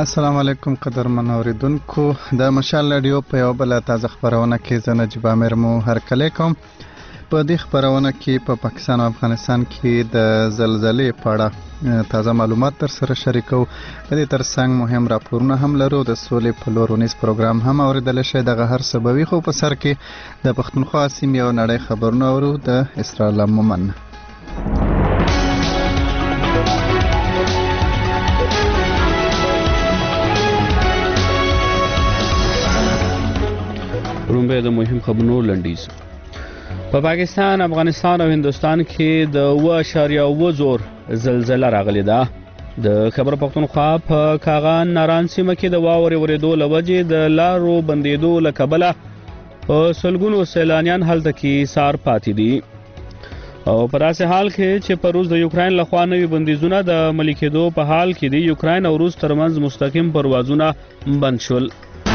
السلام علیکم قدرمن اوریدونکو د مشال رادیو په یو بل تازه خبرونه کې زه نجیب امیر مو هرکلی کوم. په دې خبرونه کې په پاکستان او افغانستان کې د زلزلې په اړه تازه معلومات در سره شریکو. په دې ترڅنګ مهم راپورونه هم لرو. د سولې په لور ونیز پروګرام هم اوریدل شي. دغه هر څه به وي، خو په سر کې د پښتونخوا سیمې او نړۍ خبرونه اورو د اسرائیل مومن. رومبه د مهم خبرونو لنډیز. په پاکستان، افغانستان او هندوستان کې د 7.9 زور زلزلہ راغلی ده. د خبر پښتونخوا په کاغان ناران سیمه کې د واورې ورېدو له وجې د لارو بندېدو له کبله په سلګونو سیلانیان هلته کې سار پاتې دي. او په داسې حال کې چې په روس د یوکراین لخوا نوي بندیزونه د عملي کېدو په حال کې دي. یوکراین او روس ترمنځ مستقیم پروازونه بند شول.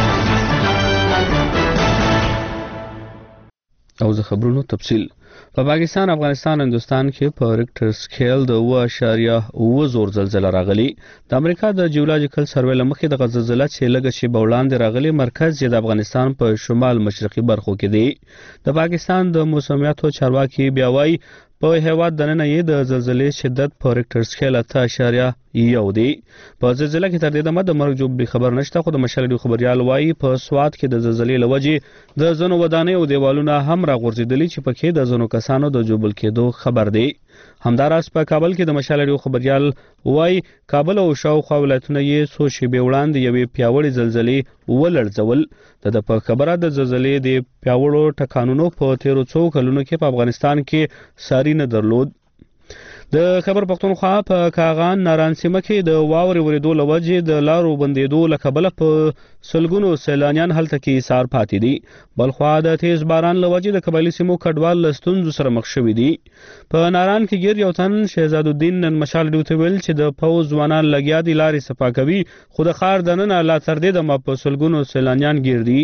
او زه خبرونو تفصیل. په پاکستان، افغانستان او هندوستان کې په ریکټر سکیل د 7.9 زور زلزلہ راغلی. د امریکا د جیولوجیکل سروې لمخې د زلزلہ چې لږ شی بولاندې راغلی مرکز یې د افغانستان په شمال مشرقي برخو کې دی. د پاکستان د موسمیاتو چارواکي بیا وایي په هیواد دننه یې د زلزلې شدت په ریکټر سکیل 8.1 دی. په زلزلہ کې تر دې دمه د مرګ جوړ خبر نشته، خو د مشال رادیو خبريال وایي په سوات کې د زلزلې لوجې د زنو ودانې او دیوالونه هم راغورځېدلي چې پکې د زنو کسانو د جوبل کېدو خبر دی. همداراز په کابل کې د مشال رادیو خبريال وایي کابل او شاوخوا ولایتونه یې څو شېبې وړاندې یوې پیاوړې زلزلې ولړزول. د په خبره د زلزلې د پیاوړو ټکانونو په تیرو څو کلونو کې په افغانستان کې ساری نه درلود. د خبر پښتونخوا په کاغان ناران سیمه کې د واورې ورېدو له وجې د لارو بندېدو له کبله په سلګونو سیلانیان هلته کې سار پاتې دي. بلخوا د تیز باران له وجې د قبایلي سیمو کډوال له ستونزو سره مخ شوي دي. په ناران کې ګیر یو تن شهزاد الدین نن مشال رادیو ته ویل چې د پوځ ځوانان لګیا دي لارې صفا کوي، خو د ښار دننه لا تر دې دمه په سلګونو سیلانیان ګیر دي.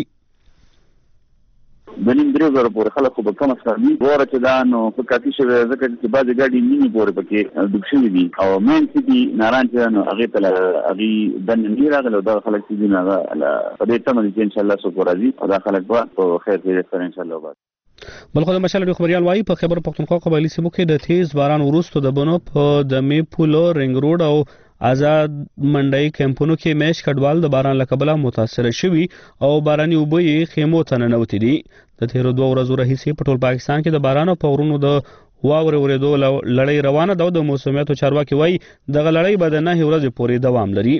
بنیم 3000 پورې خلک خو به کم اسرائیلي ګوره چې دا نو په کافي شوی ځکه چې بعضې ګاډي نیمې پورې پکې ډوب شوي دي او مین سیټي ناران چې نو هغې ته هغې دننه نه راغلی او دغه خلک چې دي نو هغه په دې تمه دي چې انشاءالله څوک راځي او دا خلک به په خیر خیریت سره انشاءالله وباسي. بلخو د مشال رادیو خبريال وایي په خبر پښتونخوا قبایلي سیمو کې د تیز باران وروسته د بنو په د می پولو رنګ روډ او آزاد منډي کمپونو کې میش کډوال د باران له کبله متاثر شوي او باراني اوبه یې خیمو ته ننوتې دي. د تیرو 2 ورځو راهیسې په ټول پاکستان کې د باران او په غرونو د واورې ورېدو لړۍ روانه ده. د موسمیاتو چارواکي وایي دغه لړۍ به د 9 ورځې پورې دوام لري.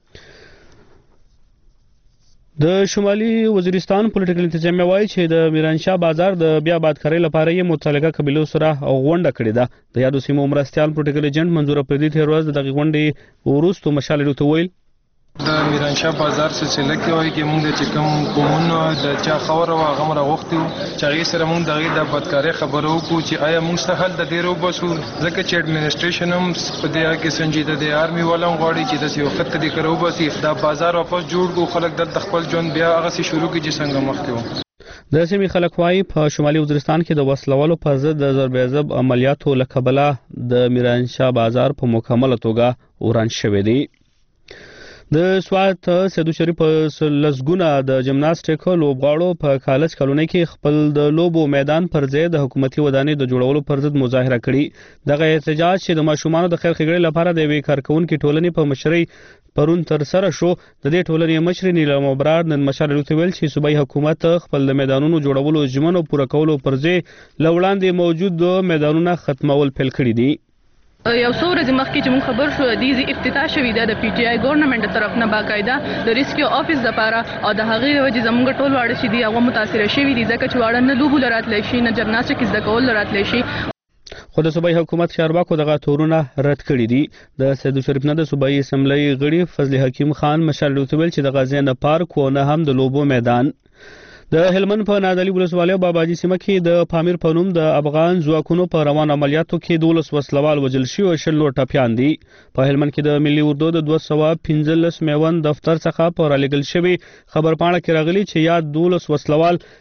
د شمالي وزیرستان پولیټیکل انتظامیه وایي چې د میرانشاه بازار د بیا آبادکارۍ لپاره یې متعلقه قبیلو سره غونډه کړې ده. د یادو سیمو مرستیال پولیټیکل ایجنټ منظور افریدي تېره ورځ د دغې غونډې وروسته مشال رادیو ته ویل د میرانشاه بازار سلسله کې وایي چې موږ چې کوم قومونه د چا خبره وه هغه موږ راغوښتي وو چې هغې سره موږ د هغې د آبادکارۍ خبره وکړو چې آیا موږ څه حل د دې راوباسو، ځکه چې اډمنسټریشن هم په دې کې سنجیده دی. آرمي والا هم غواړي چې داسې یو خط دې راوباسي، دا بازار واپس جوړ کړو، خلک دلته خپل ژوند بیا هغسې شروع کړي چې څنګه مخکې وو. د سیمې خلک وایي په شمالي وزیرستان کې د وسلوالو پر ضد د ضرب عضب عملیاتو له کبله د میرانشاه بازار په مکمله توګه وران شوی دی. د سوات سیدو شریف په لسګونه د جمناستیک لوبغاړو په کالج کالونۍ کې خپل د لوبو میدان پر ځای د حکومتي ودانۍ د جوړولو پر ضد مظاهره کړې. دغه احتجاج چې د ماشومانو د خیر ښېګڼې لپاره د یوې کارکوونکې ټولنې په مشرۍ پرون تر سره شو. د دې ټولنې مشر نیلم ابرار نن مشال رادیو ته ویل چې صوبایي حکومت خپل د میدانونو جوړولو ژمنو پوره کولو پر ځای له وړاندې موجود میدانونه ختمول پیل کړي دي. یو څو ورځې مخکې چې موږ خبر شو د دې افتتاح شوې ده د پی ټی آی ګورنمنټ طرف نه باقاعده د ریسکیو آفیس لپاره او د هغې له وجې زموږ ټول واړه چې دي هغه متاثره شوي دي ځکه چې واړه نه لوبو له راتلی شي نه جمناسټیک زده کول له راتلی شي. خو د صوبایي حکومت چارواکو دغه تورونه رد کړي دي. د سیدو شریف نه د صوبایي اسمبلی غړي فضل حکیم خان مشال رادیو ته ویل چې د غازیان نه پارک و نه هم د لوبو میدان. د هلمند په نادعلي ولسوالۍ او باباجي سیمه کې د پامیر په نوم د افغان ځواکونو په روان عملیاتو کې 12 وسلوال وژل شوي او 20 نور ټپیان دي. په هلمند کې د ملي اردو د 215 میوند دفتر څخه په رالېږل شوي خبرپاڼه کې راغلي چې یاد 12 وسلوال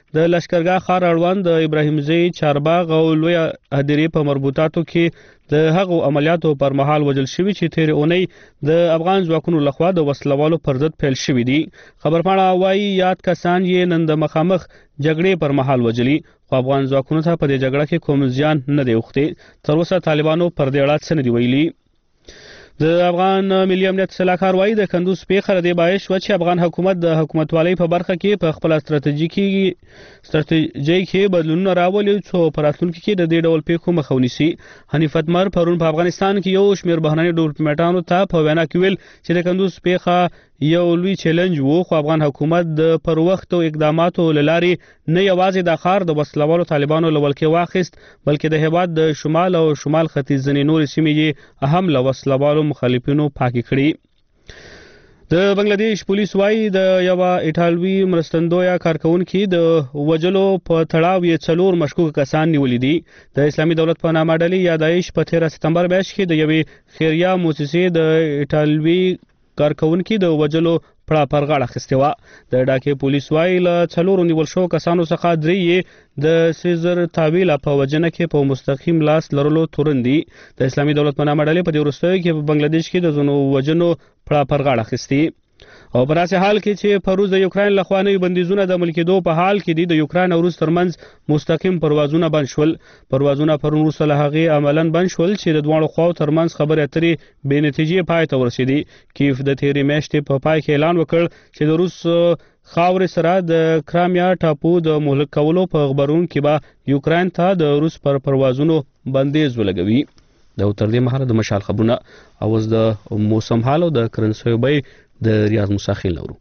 د لشکرګاه ښار اړوند د ابراهیمزی چارباغ او لوی هدیرې په مربوطاتو کې د هغو عملیاتو پر مهال وژل شوي چې تیر اونۍ د افغان ځواکونو لخوا د وسلوالو پر ضد پیل شوي دي. خبرپاڼه وایي یاد کسان یې نن د مخامخ جګړې پر مهال وژلي، خو افغان ځواکونو ته په دې جګړه کې کوم زیان نه دی اوښتی. تر اوسه طالبانو پر دې اړه څه نه دي ویلي. د افغان ملي امنیت سلاکار وایي د کندوز پیښه د دې باعث شوه چې افغان حکومت د حکومتوالۍ په برخه کې په خپله ستراتیژۍ کې بدلونونه راولي څو په راتلونکي کې د دې ډول پیښو مخه ونیسي. حنیف اتمر پرون په افغانستان کې یو شمېر بهرني ډیپلوماټانو ته په وینا کې ویل چې د کندوز پیښه یو لوی چیلنج وو، خو افغان حکومت د پر وختو اقداماتو له لارې نه یوازې د ښار د وسلوالو طالبانو له ولکې واخیست، بلکې د هېواد د شمال او شمال ختیځ ځینې نورې سیمې یې هم له وسلوالو مخالفینو پاکې کړي. د بنگلادیش پولیس وایي د یوه ایټالوي مرستندویه کارکونکي د وژلو په تړاو یې 4 مشکوک کسان نیولي دي. د اسلامي دولت په نامه ډلې یا داعش په 13 سپتمبر میاشت کې د یوې خیریه موسسې د ایټالوي کارکونکي د وژلو پړه پر غاړه اخیستې وه. د ډاکې پولیس وایي له 4 نیول شوو کسانو څخه 3 یې د سیزر تاویله په وژنه کې په مستقیم لاس لرلو تورن دي. د اسلامي دولت په نامه ډلې په دې وروستیو کې په بنگلادیش کې د ځینو وژنو پړه پر غاړه اخیستې. او په داسې حال کې چې په روس د یوکراین لخوا نوي بندیزونه د ملکېدو په حال کې دي، د یوکراین او روس ترمنځ مستقیم پروازونه بند شول. پروازونه پرون وروسته له هغې عملاً بند شول چې د دواړو خواو ترمنځ خبرې اترې بې نتیجې پای ته ورسېدې. کیف د تېرې میاشتې په پای کې اعلان وکړ چې د روس خاورې سره د کرامیا ټاپو د مهلک کولو په غبرګون کې به یوکراین ته د روس پر پروازونو بندیز ولګوي. د تر دې مهاله د مشال خبرونه او اوس د موسم حال او د کرنسیو بیې د ریاض مساخیل لرو.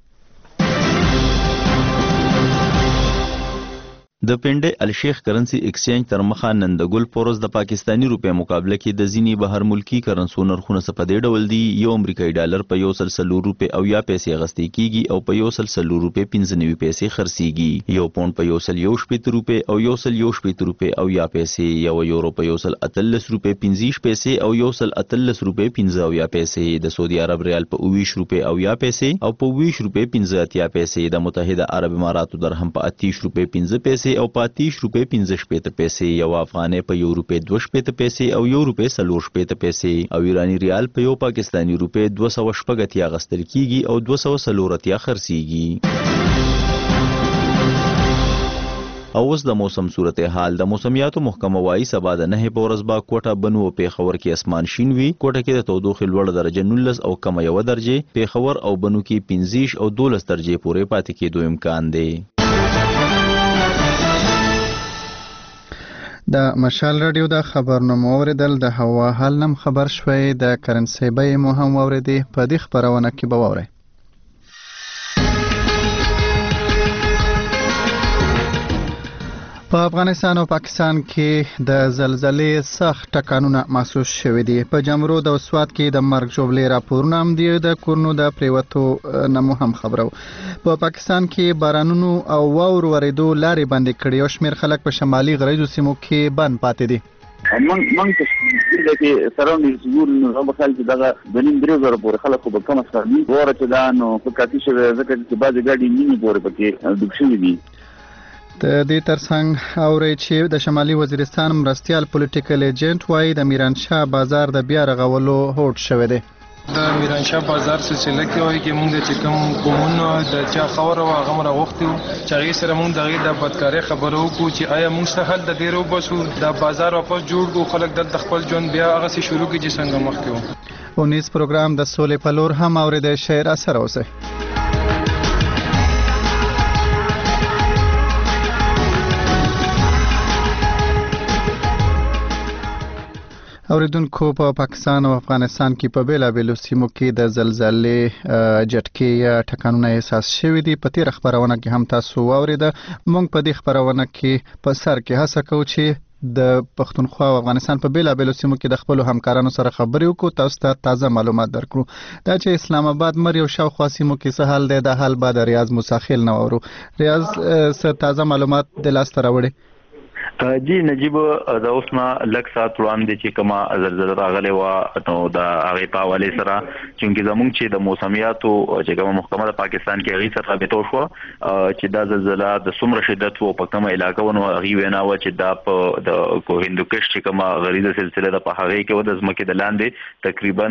د پنډه الشیخ کرنسی ایکسچینج تر مخه نن د ګل پورس د پاکستانی روپیا مقابله کې د ځینی بهر ملکی کرنسو نرخونه څه په دې ډول دي. یو امریکایي ډالر په 140 روپے او یا پیسې غستې کیږي او په 140 روپے 95 پیسې خرڅيږي. یو پوند په 140 روپے او 140 روپے او یا پیسې. یو یورو په 140 روپے 50 پیسې او 140 روپے 50 یا پیسې. د سعودي عرب ریال په 20 روپے او یا پیسې او په 20 روپے 50 یا پیسې. د متحده عرب اماراتو درهم په 30 روپے 15 پیسې او په 30 روپے 15 پیسې. یو افغانۍ په 1 روپے 2 پیسې او 1 روپے 4 پیسې. او ایرانی ریال په یو پاکستانی روپے 280 غستل کیږي او 240 خرڅيږي. او اوس د موسم صورتحال. د موسمیاتو محکمه وایي سبا د 9 په ورځ با کوټه بنو او پیښور کې اسمان شین وي. کوټه کې د تودوخې لوړ درجه 19 او کم 1 درجه، پیښور او بنو کې 15 او 12 درجه پورې پاتې کېدو امکان دی. د مشال رادیو د خبرنامو اوریدل د هوا حال نم خبر شوي. د کرنسي بیې مو هم اوریدي. په دې خبرونه کې به واورئ. په افغانستان او پاکستان کې د زلزلې سخت ټکانونه محسوس شوي دي. په جمرود او سوات کې د مرګ ژوبلې راپورونه هم دي. د کورونو د پریوتو نمو هم خبرو. په پاکستان کې بارانونو او واورو ورېدو لارې بندې کړي او شمېر خلک په شمالي غربي سیمو کې بند پاتې دي. من چې سراوندینګز ګورو نو په خل کې دغه بنین درېزره پورې خلک په کم سره وره چې دا نو په کافي شوی ځکه چې بعضې ګاډي نیمې پورې پکې ډوب شوي دي. د دې ترڅنګ اوري چې د شمالي وزیرستان مرستیال پولیټیکل ایجنټ وایي د میرانشاه بازار د بیا رغولو هوډ شوی دی. د میرانشاه بازار سلسله کې وایي چې موږ چې کوم قومونه د چا خبره او هغه راغوښتي وو چې هغې سره موږ د هغې د بدکارۍ خبره وکړو چې آیا موږ څه حل د دې راوباسو، د بازار واپس جوړ کړو، خلک دلته خپل ژوند بیا هغسې شروع کړي چې څنګه مخکې وو. اونیز پروګرام د سولې په لور هم اورېدی شئ. راسره اوسئ. اوریدونکو په پاکستان او افغانستان کې په بیلابیلو سیمو کې د زلزلې جټکې یا ټکانونه احساس شوي دي. په تېره خبرونه کې هم تاسو واورېده. موږ په دې خبرونه کې په سر کې هڅه کوو چې د پښتونخوا او افغانستان په بیلابیلو سیمو کې د خپلو همکارانو سره خبرې وکړو، تاسو ته تازه معلومات درکړو. دا چې اسلام آباد مري او شاوخوا سیمو کې څه حال دی، دا حال به د ریاض مساخیل نه اورو. ریاض څه تازه معلومات د لاسته راوړي؟ جی نجیب دا اوس نه لږ ساعت وړاندې چې کومه زلزله راغلې وه نو د هغې په حوالې سره چونکې زموږ چې د موسمیاتو چې کومه محکمه د پاکستان کې هغې سره رابطه وشوه چې دا زلزله د څومره شدت و په کومه علاقه و نو هغې وینا وه چې دا په د هندوکش چې کومه غریزه سلسله ده په هغې کې و د ځمکې د لاندې تقریبا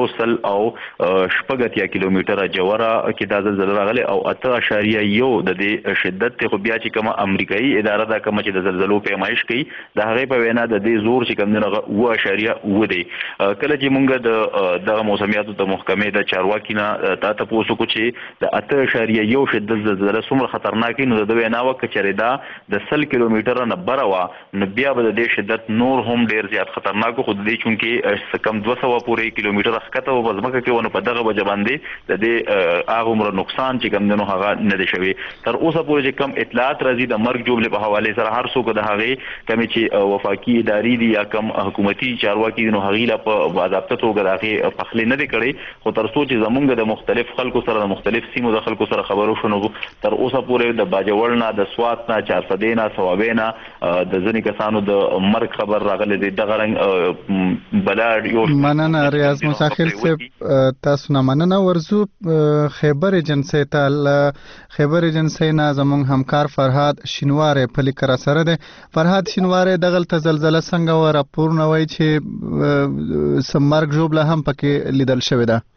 180 کیلومتره جوره کې دا زلزله راغلې او 8.1 د دې شدت ته خو بیا چې کومه امریکایي اداره ده کومه چې د زلزلو پیمایش کوي د هغې په وینا د دې زور چې کوم دی 8.1 دی. کله چې مونږ د دغه موسمیاتو د محکمې د چارواکي نه تا تپوس وکړو چې د 8.1 شدت زلزله څومره خطرناکه نو د وینا وه که چېرې دا د 100 کیلومتره نه بره وه نو بیا به د دې شدت نور هم ډېر زیات خطرناک خو د دې چونکې کم 200 پورې کیلومتره ښکته و په ځمکه کې و نو په دغه وجه باندې د دې هغه عمره نقصان چې کوم دی نو هغه نه دی شوی. تر اوسه پورې چې کم اطلاعات راځي د مرګ جوړلې په حوالې سره هر څوک د هغې کمی چې وفاقي ادارې دي یا کم حکومتي چارواکي دي نو هغې لا په باضابطه توګه د هغې پخلی نه دی کړی خو تر څو چې زمونږ د مختلف خلکو سره د مختلف سیمو د خلکو سره خبرو شو نو تر اوسه پورې د باجوړ نه د سوات نه چارسدې نه صوابۍ نه د ځینې کسانو د مرګ خبر راغلی دی دغه رنګ بلا یو مننه ریاض مساخیل صاحب تاسو نه مننه ورزو خیبر ایجنسی ته خیبر ایجنسی نه زمونږ همکار فرهاد شینواری په لیک را سره دی. فرهاد شینواری دغلته زلزله څنګه و راپورونه وایي چې څه مرګ ژوبله هم پکې لیدل شوې ده.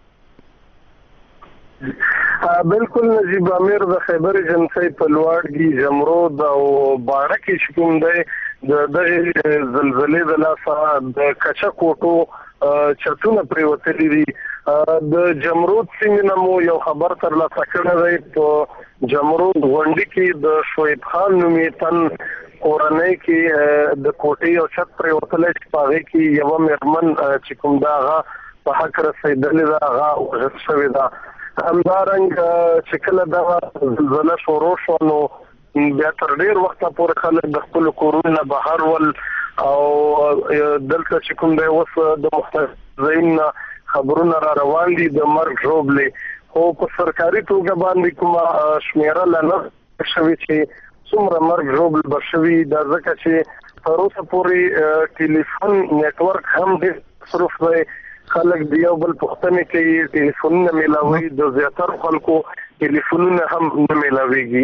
بالکل نجیب امیر د خیبر ایجنسی په لوړګي جمرود او باړه کې چې کوم دی د دغې زلزلې د لاسه د کچه کوټو چتونه پرېوتلي دي. د جمرود سیمې نه مو یو خبر ترلاسه کړی دی په جمرود غونډي کې د شعیب خان نومې تن کورنۍ کې د کوټې او چت پرېوتلی چې په هغې کې یوه مېرمن چې کوم ده هغه په حق رسېدلې ده هغه وژل شوې ده. همدارنګه چې کله دغه زلزله شروع شوه نو بیا تر ډېر وخته پورې خلک د خپلو کورونو نه بهر ول او دلته چې کوم دی اوس د مختلفو ځایونو نه خبرونه را روان دي د مرګ ژوبلې خو په سرکاري توګه باندې کومه شمېره لا نه شوې چې څومره مرګ ژوبل به شوي دا ځکه چې تر اوسه پورې ټلیفون نیټورک هم ډېر مصروف دی خلک د یو بل پوښتنې کوي ټلیفونونه میلاوي د زیاترو خلکو ټلیفونونه هم نه میلاویږي.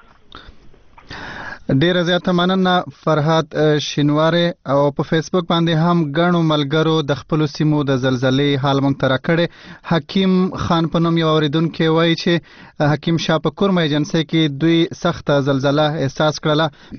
ډیره زیاته مننه فرهاد شینواری او په فیسبوک باندې هم ګڼو ملګرو د خپلو سیمو د زلزلې حال مونږ ته راکړی. حکیم خان په نوم یو اورېدونکی وایي چې حکیم شاه په کورمه ایجنسۍ کې دوی سخته زلزله احساس کړله.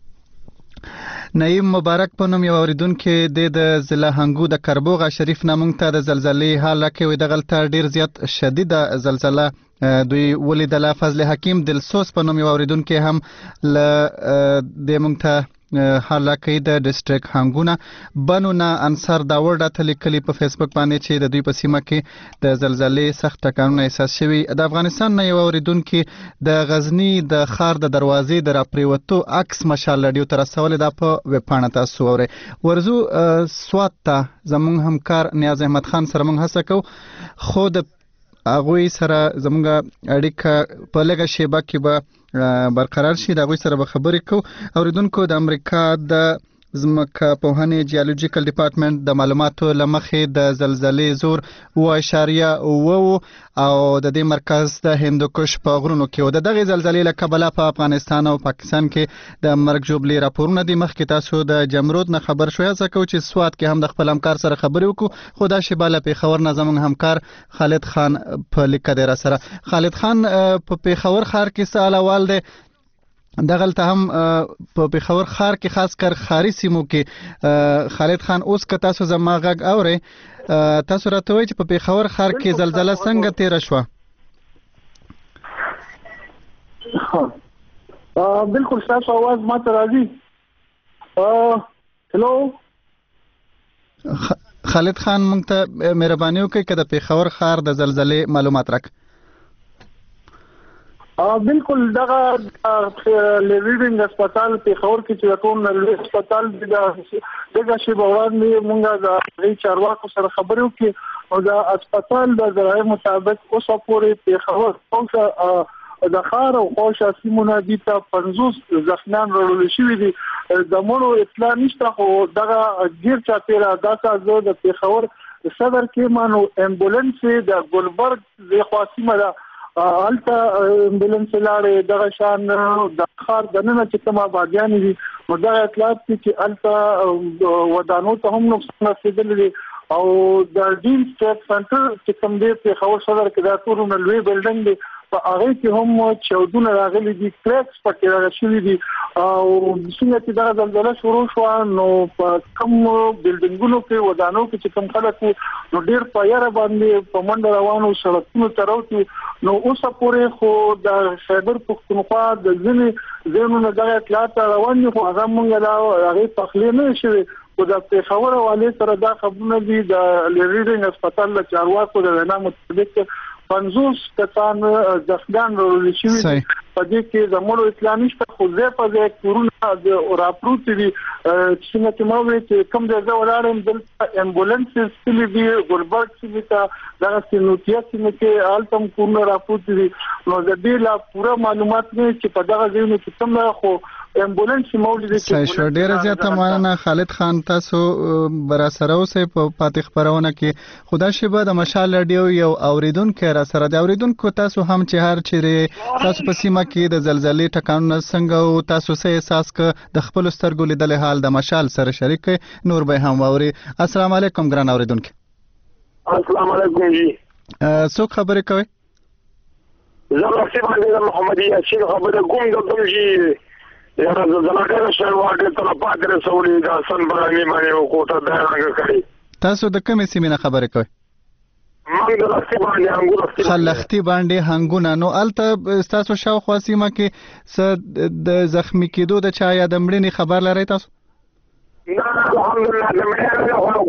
نعیم مبارک په نوم یو اوریدونکو د ضلع هنګو د کربوغه شریف نه مونږ ته د زلزلې حال راکوي دغلته ډیر زیات شدیده زلزله دوی ولیدله. فضل حکیم دلسوس په نوم یو اوریدونکو هم ل د مونږ ته حال راکوي د ډیسټریکټ هنګونه. بنو نه انصر داور راته لیکلي په فیسبوک باندې چې د دوی په سیمه کې د زلزلې سخت ټکانونه احساس شوي. د افغانستان نه یو اوریدونکو د غزنی د ښار د دروازې د راپریوتو عکس مشال رادیو ته رسولې ده په ویب پاڼه تاسو اورئ. ورزو سوات ته زموږ همکار نیاز احمد خان سره موږ هڅه کوو خو د هغوی سره زموږ اړیکه په لږه شیبه کې به برقرار شي. د هغوی سره به خبرې کوو. اوریدونکو د امریکا د ځمکه پوهنې جیولوجیکل ډپارټمنټ د معلوماتو له مخې د زلزلې زور 7.9 او د دې مرکز د هندوکش په غرونو کې و. د دغې زلزلې له کبله په افغانستان او پاکستان کې د مرګ ژوبلې راپورونه دي. مخکې تاسو د جمرود نه خبر شوی هڅه کوو چې سوات کې هم د خپل همکار سره خبرې وکړو خو دا شیبه له پېښور نه زموږ همکار خالد خان په لیکه دی را سره. خالد خان په پېښور ښار کې څه احوال دی؟ دغلته هم په پېښور ښار کې خاص کر ښاري سیمو کې خالد خان اوس که تاسو زما غږ اورئ تاسو راته وایئ چې په پېښور ښار کې زلزله څنګه تېره شوه؟ بالکل ستاسو اواز ما ته راځي. هلو خالد خان موږ ته مهرباني وکړئ که د پېښور ښار د زلزلې معلومات راکړئ. بالکل دغه لیویډینګ هسپتال پېښور کې چې کوم نړۍ هسپتال دغه شی باندې مونږه د چارواکو سره خبرې وکړو او د هسپتال د ذرایع مطابق اوسه پورې پېښور د ښار او خوشا سیمونه دي ته 50 زخمیان راوړل شوي دي زمونو اطلاع نشته خو دغه غیر چاپیره داسه زه د پیښور صدر کې مانو امبولانس د ګلبرګ د خاصیمه ده الته امبولانس لاړې دغه شان د خار دنه چې کومه باغیان دي نو دا اطلاعات چې الته ودانو ته هم نقصان رسیدلی او د ډیم سټیټ سنټر چې کوم دی په خور صدر کې دا ټول لوی بلډینګ دی په هغه کې هم چودونه راغلي دي کریکس پکې راغلي دي او څنګه چې دا زلزلہ شروع شو نو په کوم بلډینګونو کې ودانو کې چې کوم خلک نو ډیر په یاره باندې په منډه روانو سړکونو تروتي نو اوس پورې خو د خیبر پختونخوا د ځینې زینونو دغه اطلاعات روان دي خو هغه مونږ دا هغه تخلیه نه شوي او د پیښور والي سره دا خبرونه دي د لیډینګ هسپتال له چارواکو د وینا مطابق 50 کسان زخمیان ورول شوي په دې کې زموږ اسلامي شته خو زه په دې کورونه د راپروت دي چې څنګه مو چې کوم ځای ولارم د امبولانس سلی دی ګلبرګ سلی تا دا سنوتیا چې التم کورونه راپروت دي نو د دې لا پوره معلومات نه چې په دغه ځای کې څنګه خو امبولانس مولد دي چې ډیره زیاته معنا خالد خان تاسو برا سره اوسې په پاتې خبرونه کې خدا شبه د مشال رادیو یو اوریدونکو را سره د اوریدونکو تاسو هم چې هر چیرې تاسو په سیمه کې د زلزلې ټکانونه څنګه او تاسو څه احساس ک د خپل سترګو لیدل حال د مشال سره شریک نور به هم ووري السلام علیکم ګران اوریدونکو السلام علیکم جی څوک خبرې کوي زما سیمه د محمدي شیخ خبره کوم د کوم شي یاره زلزلہ شروع تر پاتره سولې د سن برانی باندې او کوټه دا څنګه کړی تاسو د کومې سیمې نه خبرې کوي موږ د لختي باندې هنګونه خلختي باندې هنګونه نو الته تاسو شاوخوا سیمه کې د زخمی کېدو د چا یا د مړینې خبر لرئ تاسو نه الحمدلله د مړینې او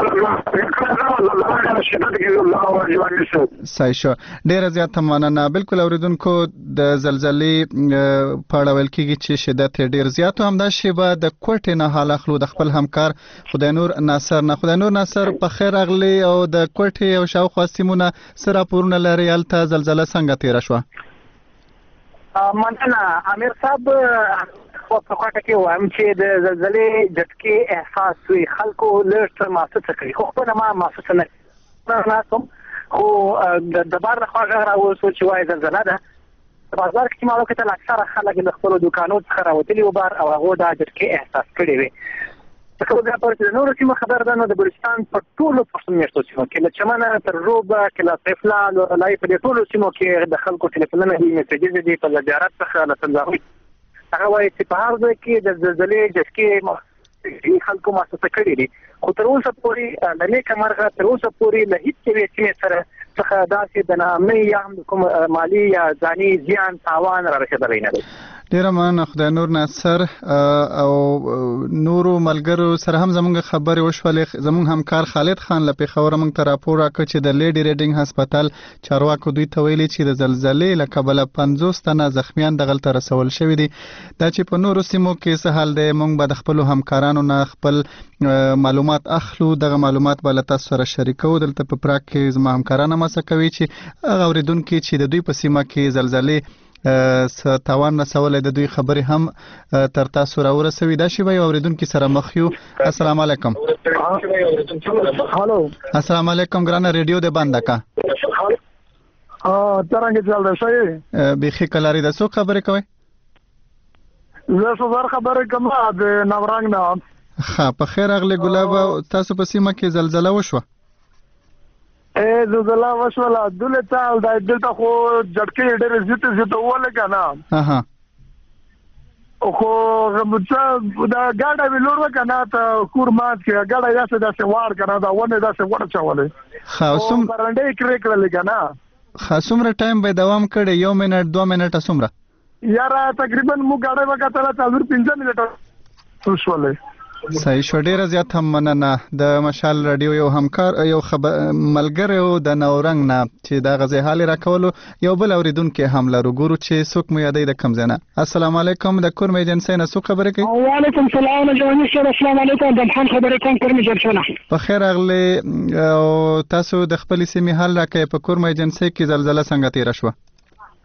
صحیح شو ډیره زیاته مننه بالکل اوریدونکو د زلزلې په اړه ویل کېږي چې شدت ډیر زیات هم دا شیبه د کوټې نه حال اخلو د خپل همکار خدای نور ناصر په خیر اغلی او د کوټې او شاوخوا سیمونه سره پورونه لري الته زلزلہ څنګه تیر شو مننه امیر صاحب خو په کوټه کې وایم چې د زلزلې جټکې احساس وی خلکو لږ محسوس کړي خو په ما محسوس نه کوم خو د بار خو هغه راوځو چې وای زلزلہ ده په بازار کې مالو کې تل اکثر خلک د خپل دکانو څخه راوتلي و بار او هغه د جټکې احساس کړي وي څه دا پرته نور چې خبر ده نو د بلوچستان په ټولو پښتون میشتو چې له چمنه تر روبه کله طفلان او لای په ټولو سیمو کې د خلکو ټلیفونونه دي میسجز دي په زیارت څخه له تنظیمي هغه وایي چې په هر ځای کې د زلزلې جټکې خلکو محسوس کړي دي خو تر اوسه پورې د نیک مرغه تر اوسه پورې له هیڅ ویچې سره څخه داسې د نامې یا هم کوم مالی یا ځاني زیان تاوان را رسیدلی نه دی ډیره مننه خدای نور ناصر او نورو ملګرو سره هم زموږ خبرې وشولې زموږ همکار خالد خان له پیښور موږ ته راپور راکړ چې د لیډي ریډینګ هسپتال چارواکو دوی ته ویلي چې د زلزلې له کبله 50 تنه زخمیان دغلته رسول شوي دي دا چې په نورو سیمو کې څه حال دی موږ به د خپلو همکارانو نه خپل معلومات اخلو دغه معلومات به له تاسو سره شریکو دلته په پراګ کې زما همکاران مسه کوي چې هغه اوریدونکي چې د دوی په سیمه کې زلزلې تاوان رسولې د دوی خبرې هم تر تاسو راورسوي دا شی به اوریدونکو سره مخ یو السلام علیکم هالو السلام علیکم ګرانه ریډیو دې بند کا څنګه چل رہا ہے بخي کلاری د څو خبرې کوي زه څو خبرې کوم د نورنګ نه ها په خیر اغلی ګلاب تاسو په سیمه کې زلزلہ وشوه زلزلہ وشوله دله تعال د دلته خو جټکې ډېر زیات وله کنه ها خو غمڅه دا ګاډه ویلور وکنه ته کور مات کې ګاډه یاسه داسې وار کنه دا ونه داسې ور چولې خاصم برنده کې کړل کنه خاصمره ټایم به دوام کړي 1 منټ 2 منټه سمره یاره تقریبا مو ګاډه وکړه تل 15 منټه وشولې صحیح شو ډیره زیات هم مننه د مشال رادیو یو همکار یو ملګری د نورنګ نه چې دا غزي حال راکولو یو بل اوریدونکو هم لرو ګورو چې څوک مو یادې د کم زنه السلام علیکم د کورم ایجنسی نه څوک خبرې کوي وعلیکم السلام جوانی سره السلام علیکم د محمد خبرې کوم کورم ایجنسی نه په خیر اغلی او تاسو د خپل سیمې حال راکې په کورم ایجنسی کې زلزلہ څنګه تیر شو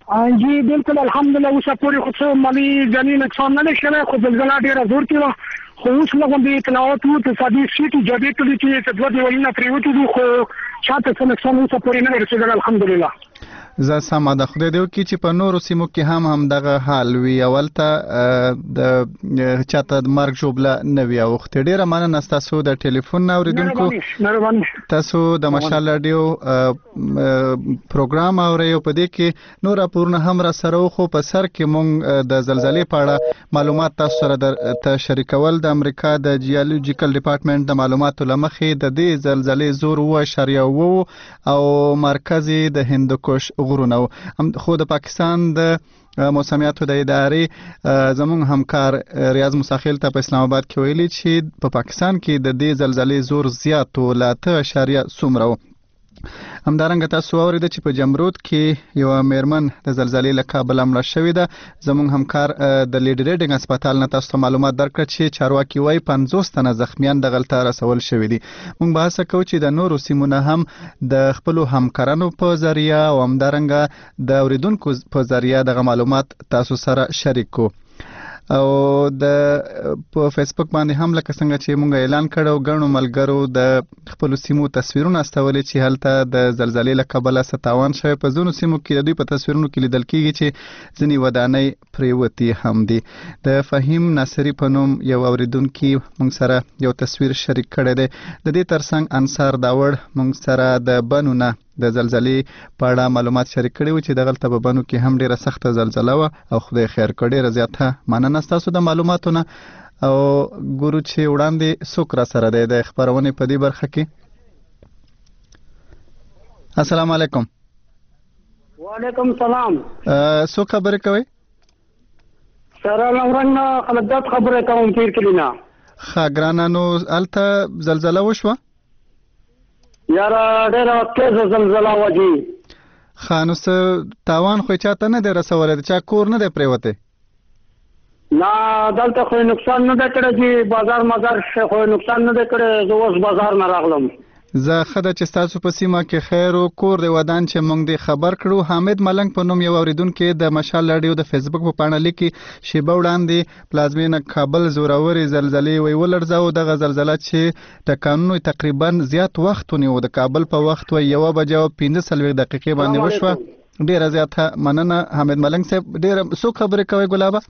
جی بالکل الحمدلله اوسه پورې خو څه مالي جاني نقصان نه شوی خو زلزله ډېره زور کې وه خو اوس لغوندې اطلاعات وو اقتصادي سیټې جدي کړي چې دوه دیوالونه پرېوتي دي خو چاته څه نقصان اوسه پورې نه دی رسېدلی الحمدلله. زه سمه ده خدای دې وکړي چې په نورو سیمو کې هم همدغه حال وي اولته د چاته د مرګ ژوبله نه وي اوښتې. ډېره مننه ستاسو د ټلیفون نه اورېدونکو. تاسو د مشال راډیو پروګرام اورئ او په دې کې نور راپورونه هم را سره وو خو په سر کې مونږ د زلزلې په اړه معلومات تاسو سره ته شریکول. د امریکا د جیولوجیکل ډپارټمنټ د معلوماتو له مخې د دې زلزلې زور 7.9 او مرکز د هندوکش غرونه خو د پاکستان د موسمیاتو د ادارې زموږ همکار ریاض مساخیل ته په اسلام آباد کې ویلي چې په پاکستان کې د دې زلزلې زور زیات و لا 8.0 همدارنګه تاسو اورید چې په جمرود کې یو میرمن د زلزلې له کابل مړه شوې ده. زموږ همکار د لیډ ریډینګ هسپتال نه تاسو ته معلومات درکړه چې چارواکي وايي 50 تنه زخمیان دغلته رسول شوي دي. موږ بحث کوو چې د نورو سیمونه هم د خپل همکارانو په ذریعہ او همدارنګه د اوریدونکو په ذریعہ دغه معلومات تاسو سره شریک کو. او د په فیسبوک باندې هم لکه څنګه چې مونږ اعلان کړو غنو ملګرو د خپل سیمو تصویرونه استولې چې هلته د زلزلې له کبله ستاوان شوی. په ځینو سیمو کې د دوی په تصویرونو کې لیدل کېږي چې ځینې ودانۍ پرېوتي هم دي. د فهیم ناصری په نوم یو اوریدونکي مونږ سره یو تصویر شریک کړی دی. د دې ترڅنګ انصار داوړ مونږ سره د بنونه د زلزلې په اړه معلومات شریک کړي و چې دغلته په بنو کې هم ډیره سخته زلزله وه او خدای خیر کړي. ډیره زیاته مننه ستاسو د معلوماتو نه. او ګورو چې وړاندې څوک را سره دی د خپرونې په دې برخه کې. السلام علیکم. وعلیکم السلام. څوک خبرې کوئ؟ سره لورنګ خلدات خبرې کوم پیر کلینا. ښه ګرانه نو هلته زلزله وشوه؟ یاره ډېره تېزه زلزله وه جي. ښه نو څه تاوان خو چاته نه دی رسولی د چا کور نه دی پرېوتی؟ نه دلته خو نقصان نه دی کړی چې بازار مزار خو نقصان نه دی کړی. زه اوس بازار نه راغلم. زه ښه ده چې ستاسو په سیمه کې خیر و کور د ودان چې موږ دې خبر کړو. حامد ملنګ په نوم یو اوریدونکي د مشال راډیو د فیسبوک په پاڼه لیکي شیبه وړاندې پلازمینه کابل زورورې زلزلې ولړزاوه. دغه زلزله چې ټکانونو تقریبا زیات وخت ونیو د کابل په وخت 1:15 دقیقې باندې وشوه. ډیره زیاته مننه حامد ملنګ صاحب. ډیره څوک خبرې کوي ګلابه؟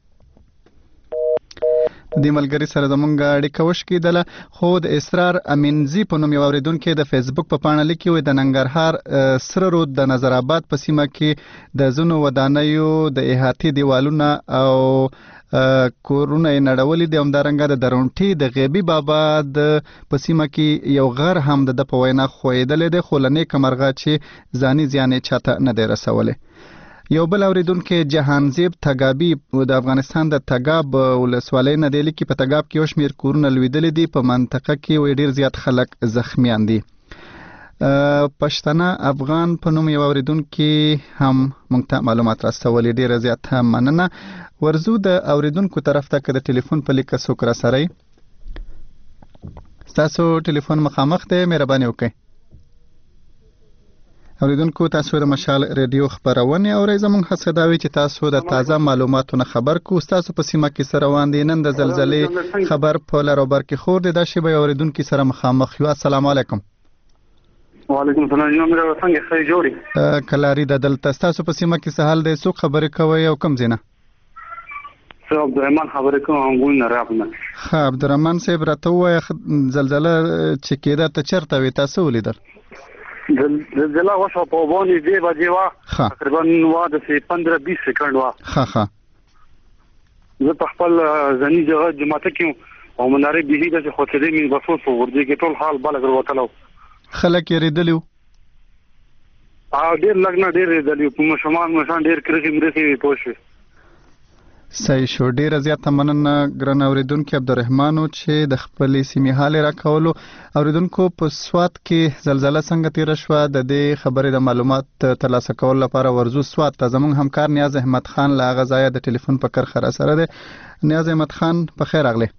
د ملګری سره زمونږ اړیکه وشکېدله خو د اسرار امینزي په نوم یو اوریدونکی د فیسبوک په پاڼه لیکي وایي د ننګرهار سره رود د نظر آباد په سیمه کې د ځینو ودانیو د احاطې دیوالونه او کورونه یې نړولي دي. همدارنګه د درونټي د غیبي بابا په سیمه کې یو غر هم د په وینا ښویېدلی دی خو له نیکه مرغه چې ځاني زیان یې چاته نه دی رسولی. یو بل اوریدونکي جهانزیب تګابي د افغانستان د تګاب ولسوالۍ نه دی لیکي په تګاب کې یو شمېر کورونه لوېدلي دي. په منطقه کې ډېر زیات خلک زخمیان دي. پښتنه افغان په نوم یو اوریدونکي هم موږ ته معلومات راستولي. ډېره زیاته مننه. ورزو د اوریدونکو طرف ته که د ټلیفون په لیکه څوک را سره ستاسو ټلیفون مخامخ دی مهرباني وکړئ. اوریدونکو تاسو د مشال ریډیو خبرونه اورئ. زموږ هڅه دا وي چې تاسو د تازه معلوماتو نه خبر کو. تاسو په سیمه کې سره روان دي نن د زلزلې خبر په لروبر کې خور دي. دا شی به اوریدونکو سره مخامخ یو. السلام علیکم. وعلیکم السلام. جناب را څنګه ښه جوړي کلاری د دلته تاسو په سیمه کې سهال دی څوک خبرې کوي او کوم ځینه؟ زه عبدالرحمن خبرې کوم انګول نه راغلم. ښه عبدالرحمن صاحب راته ووایه زلزله چې کېده ته چېرته وې تاسو ولیدل؟ زلزله وشوه په باندې 2 بجې وه تقریبا وه د 15-20 سکنډ وه. زه په خپل ځاني جماعته کې او منارې بهي داسې خوڅېدې مې بس اوس په غورځې کې ټول حال بلګ وروتلی و. خلک یېرېدلي وو؟ ډېر لږ نه ډېر یېرېدلي وو. په ماشومان ډېر کرښې مرښې پوه شوې. صحیح شو. ډیره زیاته مننه ګران اوریدونکو عبدالرحمن چې د خپلې سیمې حال راکولو. اوریدونکو په سوات کې زلزله څنګه تیره شوه د دې خبرې د معلومات ترلاسه کولو لپاره ورزو سوات ته زموږ همکار نیاز احمد خان له هغه ځایه د ټلیفون په کرښه را سره دی. نیاز احمد خان په خیر راغلی.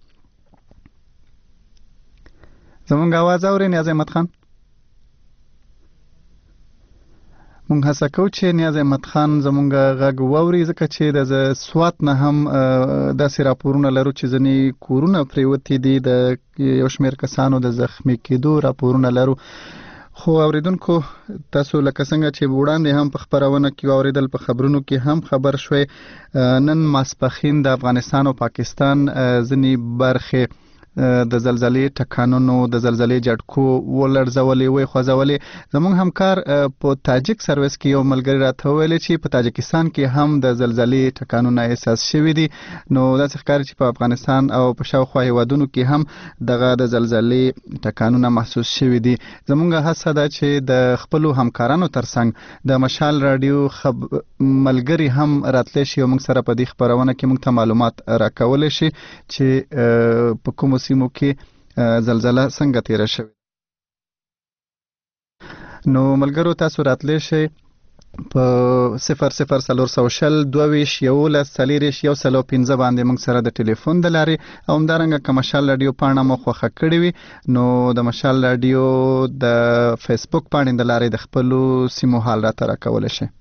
زموږ اواز اورئ نیاز احمد خان؟ مونږ هڅه کوو چې نیاز احمد خان زمونږ غږ واوري، ځکه چې د سوات نه هم داسې راپورونه لرو چې ځینې کورونه پریوتي دي، د یو شمېر کسانو د زخمی کېدو راپورونه لرو. خو اوریدونکو تاسو لکه څنګه چې وړاندې هم په خبرونه کې اوریدل، په خبرونو کې هم خبر شوي، نن ماسپخین د افغانستان او پاکستان ځینې برخې د زلزلې ټکانونو، د زلزلې جټکو ولړزولې وي خوځولې. زموږ همکار په تاجک سرویس کې یو ملګری راته ویل چې په تاجکستان کې هم د زلزلې ټکانونه احساس شوي دي. نو داسې ښکاري چې په افغانستان او په شاوخوا هیوادونو کې هم دغه د زلزلې ټکانونه محسوس شوي دي. زموږ هڅه ده چې د خپلو همکارانو ترڅنګ د مشال رادیو ملګری هم راتلی شي او موږ سره په دې خبرونه کې موږ ته معلومات راکولی شي چې په کومو سیمو کې زلزله څنګه تیره شوې. نو ملګرو تاسو راتلی شئ په 0040 22 11 40 115 باندې موږ سره د ټلیفون د لارې، او همدارنګه که مشال رادیو پاڼه مو خوښه کړې وي نو د مشال رادیو د فیسبوک پاڼې د لارې د خپلو سیمو حال راته راکولی شئ.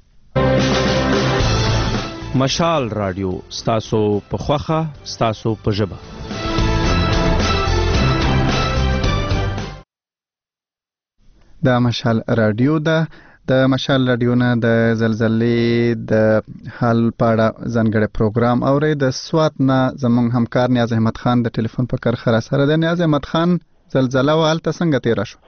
مشال رادیو ستاسو په خوښه، ستاسو په ژبه. د مشال رادیو د مشال رادیو نه د زلزلې د حال پاړه ځانګړی پروګرام اوري. د سوات نه زموږ همکار نیاز احمد خان د ټلیفون په کرخه را سره ده. نیاز احمد خان، زلزله و هلته څنګه تیره شو؟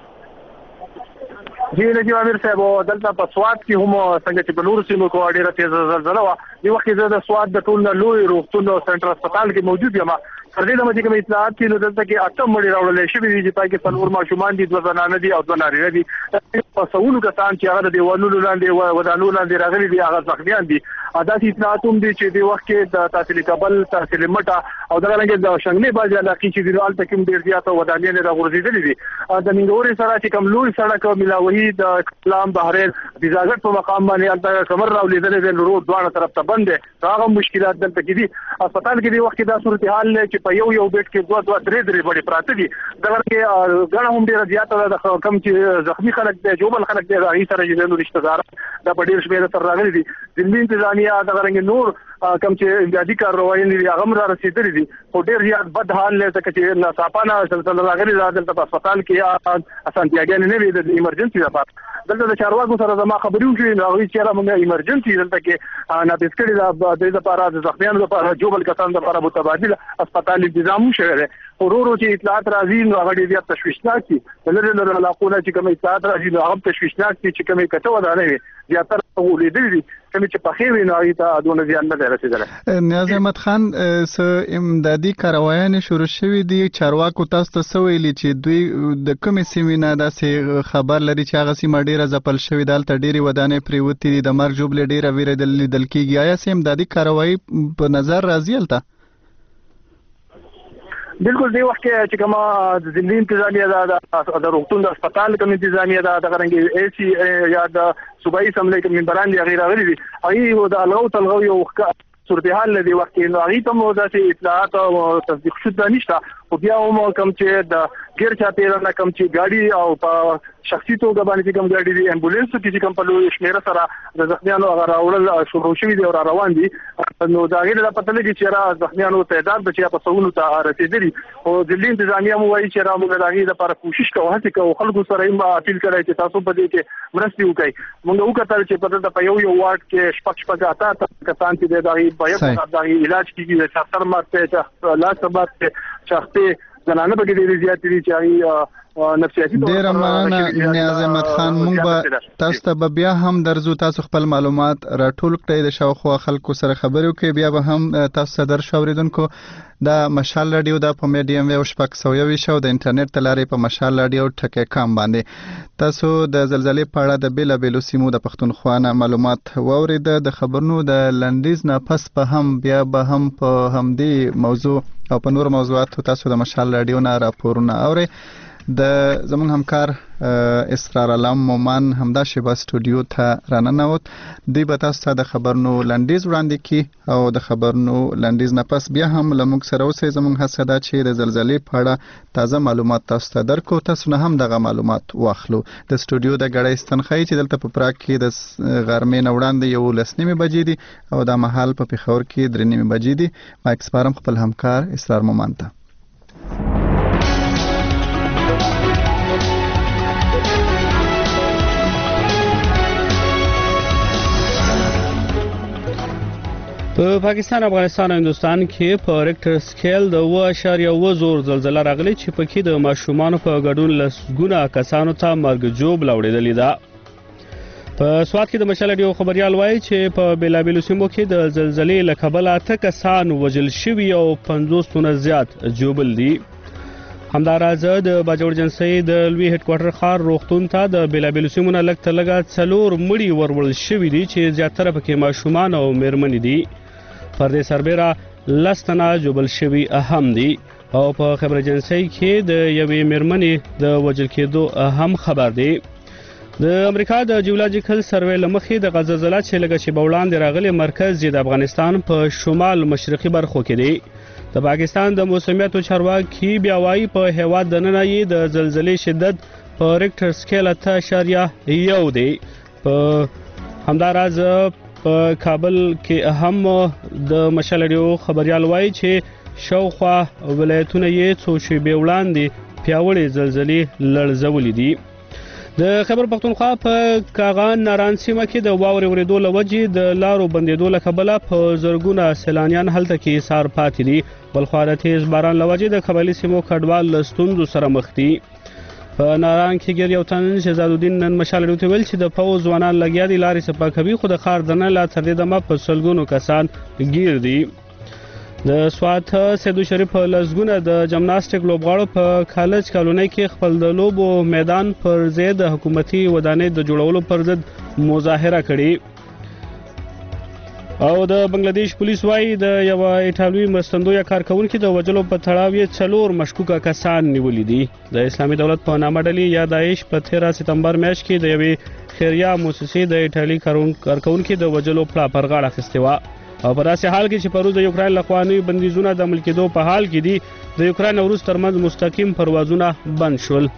جی نجیب امیر صاحب، دلته په سوات کې هم څنګه چې په نورو سیمو کې ډېره تیزه زلزله وه. دې وخت کې زه د سوات د ټول نه لوی روغتون او سنټر هسپتال کې موجود یم. تر دې دمه چې کوم اطلاعات دي نو دلته کې 8 مړي راوړل شوي دي چې پای کې 4 ماشومان دي، 2 زنانه دي او 2 نارینه دي. په سوونو کسان چې هغه د دیوالونو لاندې ودانونو لاندې راغلي دي هغه زخمیان دي. داسې اطلاعات هم دي چې د وخت کې د تحصیل کابل، تحصیل مټه او دغه رنګ د شنګنې باندې علاقې چې د هلته کې ډېر زیات ودانۍ راغورځېدلې دي. د ننګورې سره چې کوم لوی سړک ملاوي د کلام بحرین بیزاګټ په مقام باندې هلته کمر راولېدلې دی، روډ دواړه طرف ته بند دی. هغه مشکلات دلته کې دي. هسپتال کې د وخت کې دا صورتحال دی چې په یو بیډ کې 2 3 بډې پراته دي. دغه کې ګڼه هم ډېره زیاته ده. د کم چې زخمی خلک دی، جوبل خلک دی، هغې سره چې نور رشته داران دا په ډېر شمېر سره راغلي دي. ضمني انتظامیه دغه رنګ نور کم چې امدادي کارروایي دي هغه هم را رسېدلي دي. خو ډېر زیات بد حال دی ځکه چې ناڅاپانه سلسله راغلې ده. دلته په هسپتال کې اسانتیاګانې نه وي د ایمرجنسي لپاره. دلته د چارواکو سره زما خبرې وشوې نو هغوی چېرې موږ ایمرجنسي دلته کې نافذ کړې ده. د دې لپاره د زخمیانو لپاره، جوبل کسانو لپاره متبادل هسپتال انتظام شوی دی. ورو چې اطلاعات راځي نو هغه ډېر زیات تشویشناک دي. لرې علاقو نه چې کوم اطلاعات راځي نو هغه تشویشناک دي چې کومې کټه ودانۍ وي زیاتره غولېدلې دي، کومې چې پخې وي نو هغې ته دونه زیان نه دی رسېدلی. نیاز احمد خان، څه امدادي کاروایانې شروع شوي دي؟ چارواکو تاسو ته څه ویلي چې دوی د کومې سیمې نه داسې خبر لري چې هغه سیمه ډېره ځپل شوې ده، هلته ډېرې ودانۍ پرېوتې دي، د مرګ ژوبلې ډېره ویره لیدل کېږي؟ آیا څه امدادي کاروایي په نظر راځي هلته؟ بالکل دې وخت کې چې کومه د ضمني انتظامیه ده، د روغتون د هسپتال کوم انتظامیه ده، دغه رنګ اے سی یا د صوبایي اسمبلۍ کوم ممبران دي هغې راغلي دي. هغوی د الغو تلغو یو صورتحال لدی وخت کې نو هغې ته مو داسې اطلاعات او تصدیق شده نشته. خو بیا هم کوم چې د ګیر چاپېره نه کوم چې ګاډي او په شخصي توګه باندې چې کوم ګاډي دي، امبولانسو کې چې کوم په لوی شمېره سره د زخمیانو هغه راوړل شروع شوي دي او را روان دي. نو د هغې نه پته لګي چې را زخمیانو تعداد به چې په سوونو ته رسېدلي. خو ضلعي انتظامیه مو وایي چې را موږ د هغې لپاره کوشش کوو، هڅې کوو، خلکو سره یې اپیل کړی چې تاسو په دې کې مرستې وکړئ. موږ وکتل چې په دلته په یو واټ کې شپږ اته کسان چې دی د هغې باید د هغې علاج کېږي، د چا سر مات دی، چا لاس مات دی، چا خپې زنانه پکې ډېرې زیاتې دي چې هغې نفسیاتي ډېره مننه نیاز احمد خان. موږ به تاسو ته به بیا هم درځو، تاسو خپل معلومات راټول کړئ، د شاوخوا خلکو سره خبرې وکړئ، بیا به هم تاسو ته درشو. اورېدونکو دا مشال رادیو دا په میډیم ویو 620 او د انټرنیټ ته لارې په مشال رادیو ټکی.com باندې تاسو د زلزلې په اړه د بیلابیلو سیمو د پښتونخوا نه معلومات واورېده. د خبرونو د لنډیز نه پس به هم بیا به هم په همدې موضوع او په نور موضوعاتو تاسو د مشال رادیو نه راپورونه اورئ. د زمون همکار اسرار علام مومن همدا شیبه سټوډیو ته راننوت. دوی به تاسو ته د خبرونو لنډیز وړاندې کړي او د خبرونو لنډیز نه پس بیا هم له موږ سره اوسئ. زموږ هڅه ده چې د زلزلې په اړه تازه معلومات تاسو ته درکو، تاسو نه هم دغه معلومات واخلو. د سټوډیو د ګړۍ ستنخۍ چې دلته په پراګ کې د غرمې نه وړاندې 11 بجې دي او دا مهال په پېښور کې 3 بجې دي. مایک سپارم خپل همکار اسرار مومن ته. په پاکستان، افغانستان او هندوستان کې په ریکټر سکیل د 7.1 زور زلزلہ راغلی چې پکې د ماشومانو په ګډون لسګونه کسانو ته مرګ جوړ لاوړېدلی ده. په سوات کې د مشال رادیو خبريال وایي چې په بیلابیلو سیمو کې د زلزلې له کبله 8 کسان وژل شوي او 50 تنه زیات جوبل دي. همداراز د باجوړ جنسي د لوی هډ کوارټر خار روغتون ته د بیلابیلو سیمو نه لږ ته لږه 4 مړي ورول شوي دي چې زیاتره پکې ماشومان او میرمنې دي. پر دې سربېره 10 تنه جوبل شوي اهم دي او په خبر جنسي کې د یوې میرمنې د وژل کېدو اهم خبر دی. د امریکا د جیولوژیکل سروې لمخې د غزلزله چې لږه شیبه وړاندې راغلی مرکز یې د افغانستان په شمال مشرقي برخو کې دی. د پاکستان د موسمیاتو چارواکي بیا وایي په هیواد دننه یې د زلزلې شدت په ریکټر سکیل 8.1 دی. په همداراز په کابل کې هم د مشال رادیو خبريال وایي چې شاوخوا ولایتونه یې څو شیبې وړاندې پیاوړې زلزلې لړزولې دي. د خیبر پختونخوا په کاغان ناران سیمه کې د واورې ورېدو له وجې د لارو بندېدو له کبله په زرګونه سیلانیان هلته کې سار پاتې دي. بلخوا د تیز باران له وجې د قبایلي سیمو کډوال له ستونزو سره مخ دي. په ناران کې ګیر یو تن شهزاد الدین نن مشال رادیو ته ویل چې د پوځ ځوانان لګیا دي لارې صفا کوي، خو د ښار دننه لا تر دې دمه په سلګونو کسان ګیر دي. د سوات سیدو شریف لسګونه د جمناستیک لوبغاړو په کالج کالونۍ کې خپل د لوبو میدان پر ضد د حکومتي ودانۍ د جوړولو پر ضد مظاهره کړې. او د بنگلاديش پولیس وایي د یو ایټالوي مرستندوی کارکونکو د وژلو په تړاو یې 4 مشکوکه کسان نیولي دي. د اسلامي دولت په نامه ډلې یا داعش په 13 سپتمبر میاشت کې د یوې خیریه مؤسسې د ایټالي کارکونکو د وژلو پلا پر غاړه اخیستې وه. او په داسې حال کې چې پروز د یوکرين لخوا نوي بندیزونه د عمل کېدو په حال کې دي، د یوکرين او روس ترمنځ مستقیم پروازونه بند شول.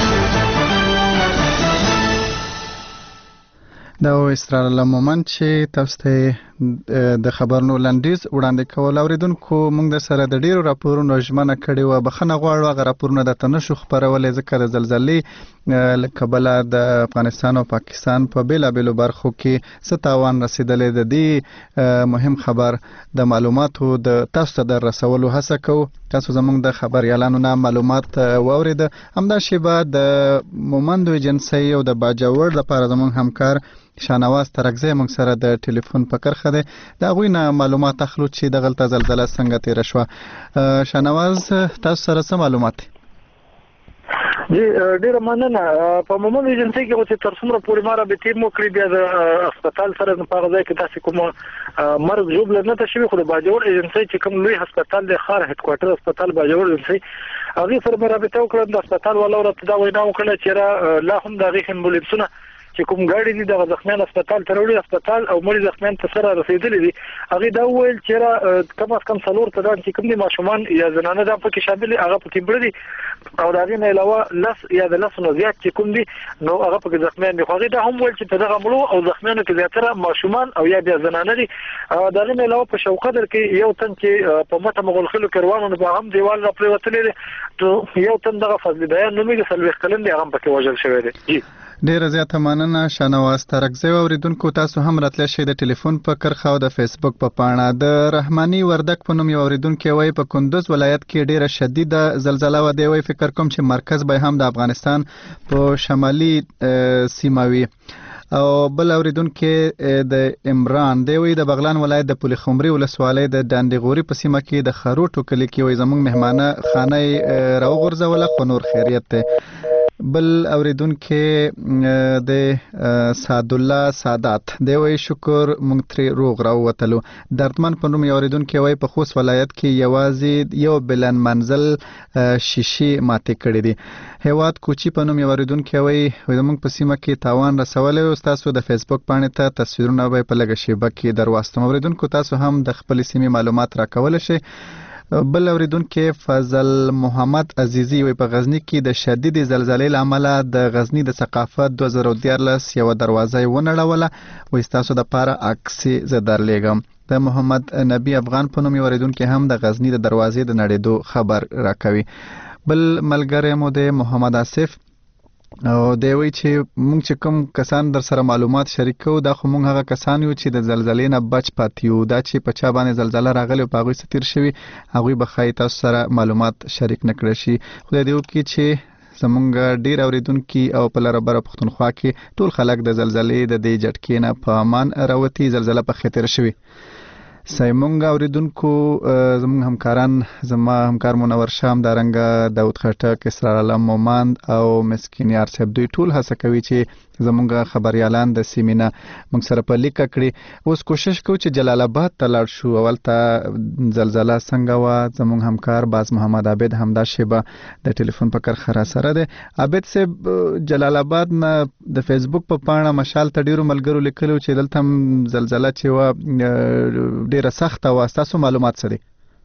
دا اسرار علام مومن چې تاسو ته د خبرونو لنډیز وړاندې کول. اوریدونکو موږ د سره د ډیرو راپورونو ژمنه کړې و، بخښنه غواړو هغه راپورونه د تنشو خبرولې ځکه د زلزلې له کبله د افغانستان او پاکستان په بیلابیلو برخو کې څه تاوان رسیدلی. د دې مهم خبر د معلوماتو د تاسو ته در رسولو هڅه کوو. تاسو زموږ د خبريالانو نه معلومات واورید. همدا شیبه د مومندو ایجنسی او د باجوړ لپاره زموږ همکار شانواز ترکزی موږ سره د ټلیفون په کرخه ده. دا غوی نه معلومات اخلو چې دغلته زلزلہ څنګه تیر شو. شانواز تاسو سره څه معلومات دي؟ ډیره مننه. په مومن ایجنسی کې چې تر څومره پورې ما رابطې مو کړې بیا د هسپتال سره په هغه ځای کې تاسو کوم مرګ جوړ نه تشوي، خو د باجوړ ایجنسی چې کوم لوی هسپتال د خار هډ کوارټر هسپتال باجوړ ایجنسی هغه سره رابطه وکړه. د هسپتال والا ورته دا وینا وکړه چې لا هم د غیخ امبولانسونه چې کوم ګاډي دي د زخمیان هسپتال ته وړي، هسپتال او مړي زخمیان ته سره رسیدلي دي. هغه دا ویل چې کم از کم 4 تدان چې کوم دي ماشومان یا زنانه د پکې شامل دي هغه پکې مړ دي او دا غي نه علاوه لس یا د لس نو زیات چې کوم دي نو هغه پکې زخمیان دي. خو هغه دا هم ویل چې دغه مړو او زخمیانو کې زیاتره ماشومان او یا بیا زنانه دي. دا غي نه علاوه په شوقدر کې یو تن چې په مټه مغلخلو کروانو په هم دیوال را پریوتلې دي، یو تن دغه فضل بیان نومي سلوخ کلن دی هغه پکې وژل شوی دی. ډیره زیاته مننه شانواز ترکزی. اوریدونکو تاسو هم راتلی شئ د ټلیفون په کرخه او د فیسبوک په پاڼه. د رحماني وردک په نوم یو اوریدونکو وایي په کندوز ولایت کې ډیره شدیده زلزلہ و دی. وایي فکر کوم چې مرکز به هم د افغانستان په شمالي سیمه وي. او بل اوریدونکو د عمران دی وایي د بغلان ولایت د پل خمري ولسوالۍ د ډانډغوري په سیمه کې د خروټو کلی کې وایي زموږ مهمانه خانه راوغورځوله خو نور خیریت دی. بل اوریدونکو د سعد الله سادات دی وی شکر مونږ ترې روغ راووتلو. دردمن په نوم یو اوریدونکو وی په خوست ولایت کې یوازې یو بلند منزل شیشې ماتې کړې دي. هیواد کوچی په نوم یو اوریدونکو وی زموږ په سیمه کې تاوان رسولی او تاسو د فیسبوک پاڼې ته تصویرونه به په لږه شیبه کې درواستم. اوریدونکو تاسو هم د خپل سیمې معلومات راکولی شئ. بل اوریدونکو فضل محمد عزیزی وی په غزنی کې د شدید زلزلې له امله د غزنی د ثقافت 2013 یو دروازه ونړوله. وی تاسو د پاره عکس ز درلېګم. د محمد نبی افغان په نوم اوریدونکو هم د غزنی د دروازې د نړېدو خبر راکوي. بل ملګری مو د محمد آصف او دی وی چې مونږ چې کوم کسان در سره معلومات شریک کوو دا خو مونږ هغه کسان یو چې د زلزلې نه بچ پاتې یو. دا چې په چا باندې زلزله راغلی او په هغوی څه تیر شوي هغوی به ښایي تاسو سره معلومات شریک نه کړی شي. خدای دې وکړي چې زمونږ ډېر اوریدونکي او په لره بره پښتونخوا کې ټول خلک د زلزلې د دې جټکې نه په امان راوتي. زلزله په خطر شوي. سیمونګ اوریدونکو زموږ همکاران زما همکار منور شام دارنګه داود خټک اسرار علم مومند او مسکین یار صاحب دوی ټول هڅه کوي چې زموږ خبريالان د سیمینه موږ سره په لیکه کړي. اوس کوشش کوو چې جلال آباد ته لاړ شو. اول ته زلزله څنګه وه زموږ همکار باز محمد عابد همدا شیبه د ټلیفون په کرخه را سره دی. عابد صاحب جلال آباد نه د فیسبوک په پاڼه مشال ته ډیرو ملګرو لیکلو چې دلته زلزله چې وه ډیره سخته وه. ستاسو معلومات څه دي؟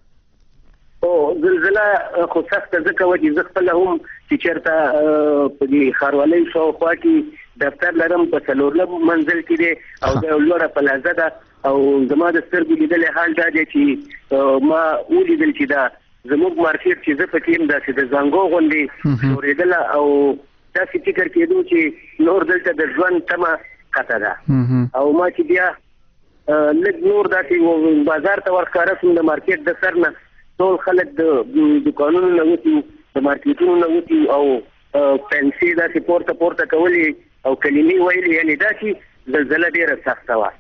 زلزله خو سخته ځکه وه چې زه خپله هم چې چېرته په دې ښاروالۍ شاوخوا کې دفتر لرم په څلورلم منزل کې دی او دا لوړه پلازه ده او زما د سترګو لیدلی حال دا دی چې ما ولیدل چې دا زموږ مارکیټ چې زه پکې یم داسې د زانګو غوندې ښورېدله او داسې فکر کېدو چې نور دلته د ژوند تمه قطع ده او ما چې بیا لږ نور داسې بازار ته ورښکاره شوم د مارکیټ د سر نه ټول خلک د دوکانونو نه وتي د مارکیټونو نه وتي او پنسې داسې پورته کولې او کلمې ویلې یعنې داسې زلزله ډېره سخته وه.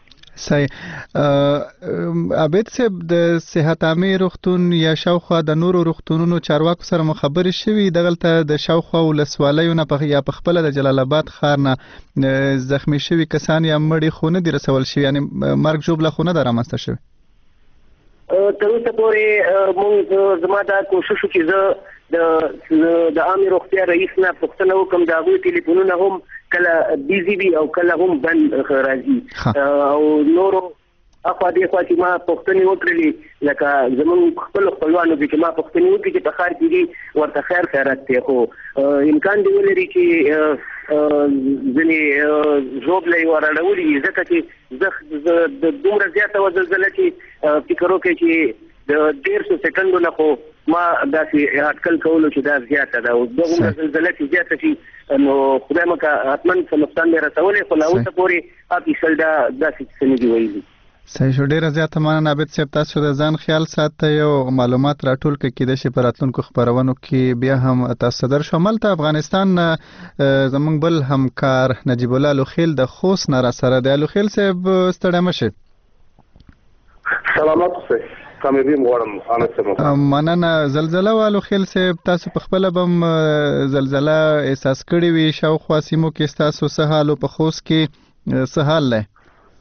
صحیح. عابد صاحب د صحت عامې روغتون یا شاوخوا د نورو روغتونونو چارواکو سره مو خبرې شوي دغلته د شاوخوا ولسوالیو نه یا په خپله د جلال آباد ښار نه زخمي شوي کسان یا مړي خو نه دي رسول شوي یعنې مرګ ژوبله خو نه ده رامنځته شوې؟ تر اوسه پورې مونږ زما دا کوشش و چې زه د عامې روغتیا رئیس نه پوښتنه وکړم د هغوی ټلیفونونه هم کله بیزي وي او کله هم بند راځي او نورو اخوا دېخوا چې ما پوښتنې وکړلې لکه زموږ خپلو خپلوانو کې چې ما پوښتنې وکړي چې په ښار کې دي ورته خیر خیرات دی خو امکان دی ولري چې ځینې ژوبله یې وراړولي وي ځکه چې زه د دومره زیاته وه زلزله چې فکر وکړئ چې د 150 سکندو نه خو ما داسې اټکل کولو چې دا زیاته ده او دغومره زلزله چې زیاته شي نو خدای مکه حتما څه نقصان به رسولی خو لا اوسه پورې افیشل دا داسې څه نه دي ویلي. صحیح شو. ډېره زیاته مننه عابد صاحب. تاسو د ځان خیال ساتئ او معلومات راټول کړئ کیدای شي په راتلونکو خپرونو کې بیا هم تاسو صدر شو. هملته افغانستان زموږ بل همکار نجیب الله لوخیل د خوست نه را سره دی. لوخیل صاحب ستړی مه شئ. سلامات اوسئ. کامیابی غواړم. مننه. زلزله والو خیل صاحب تاسو په خپله به هم زلزله احساس کړې وي شاوخوا سیمو کې ستاسو څه حال او په خوست کې څه حال دی؟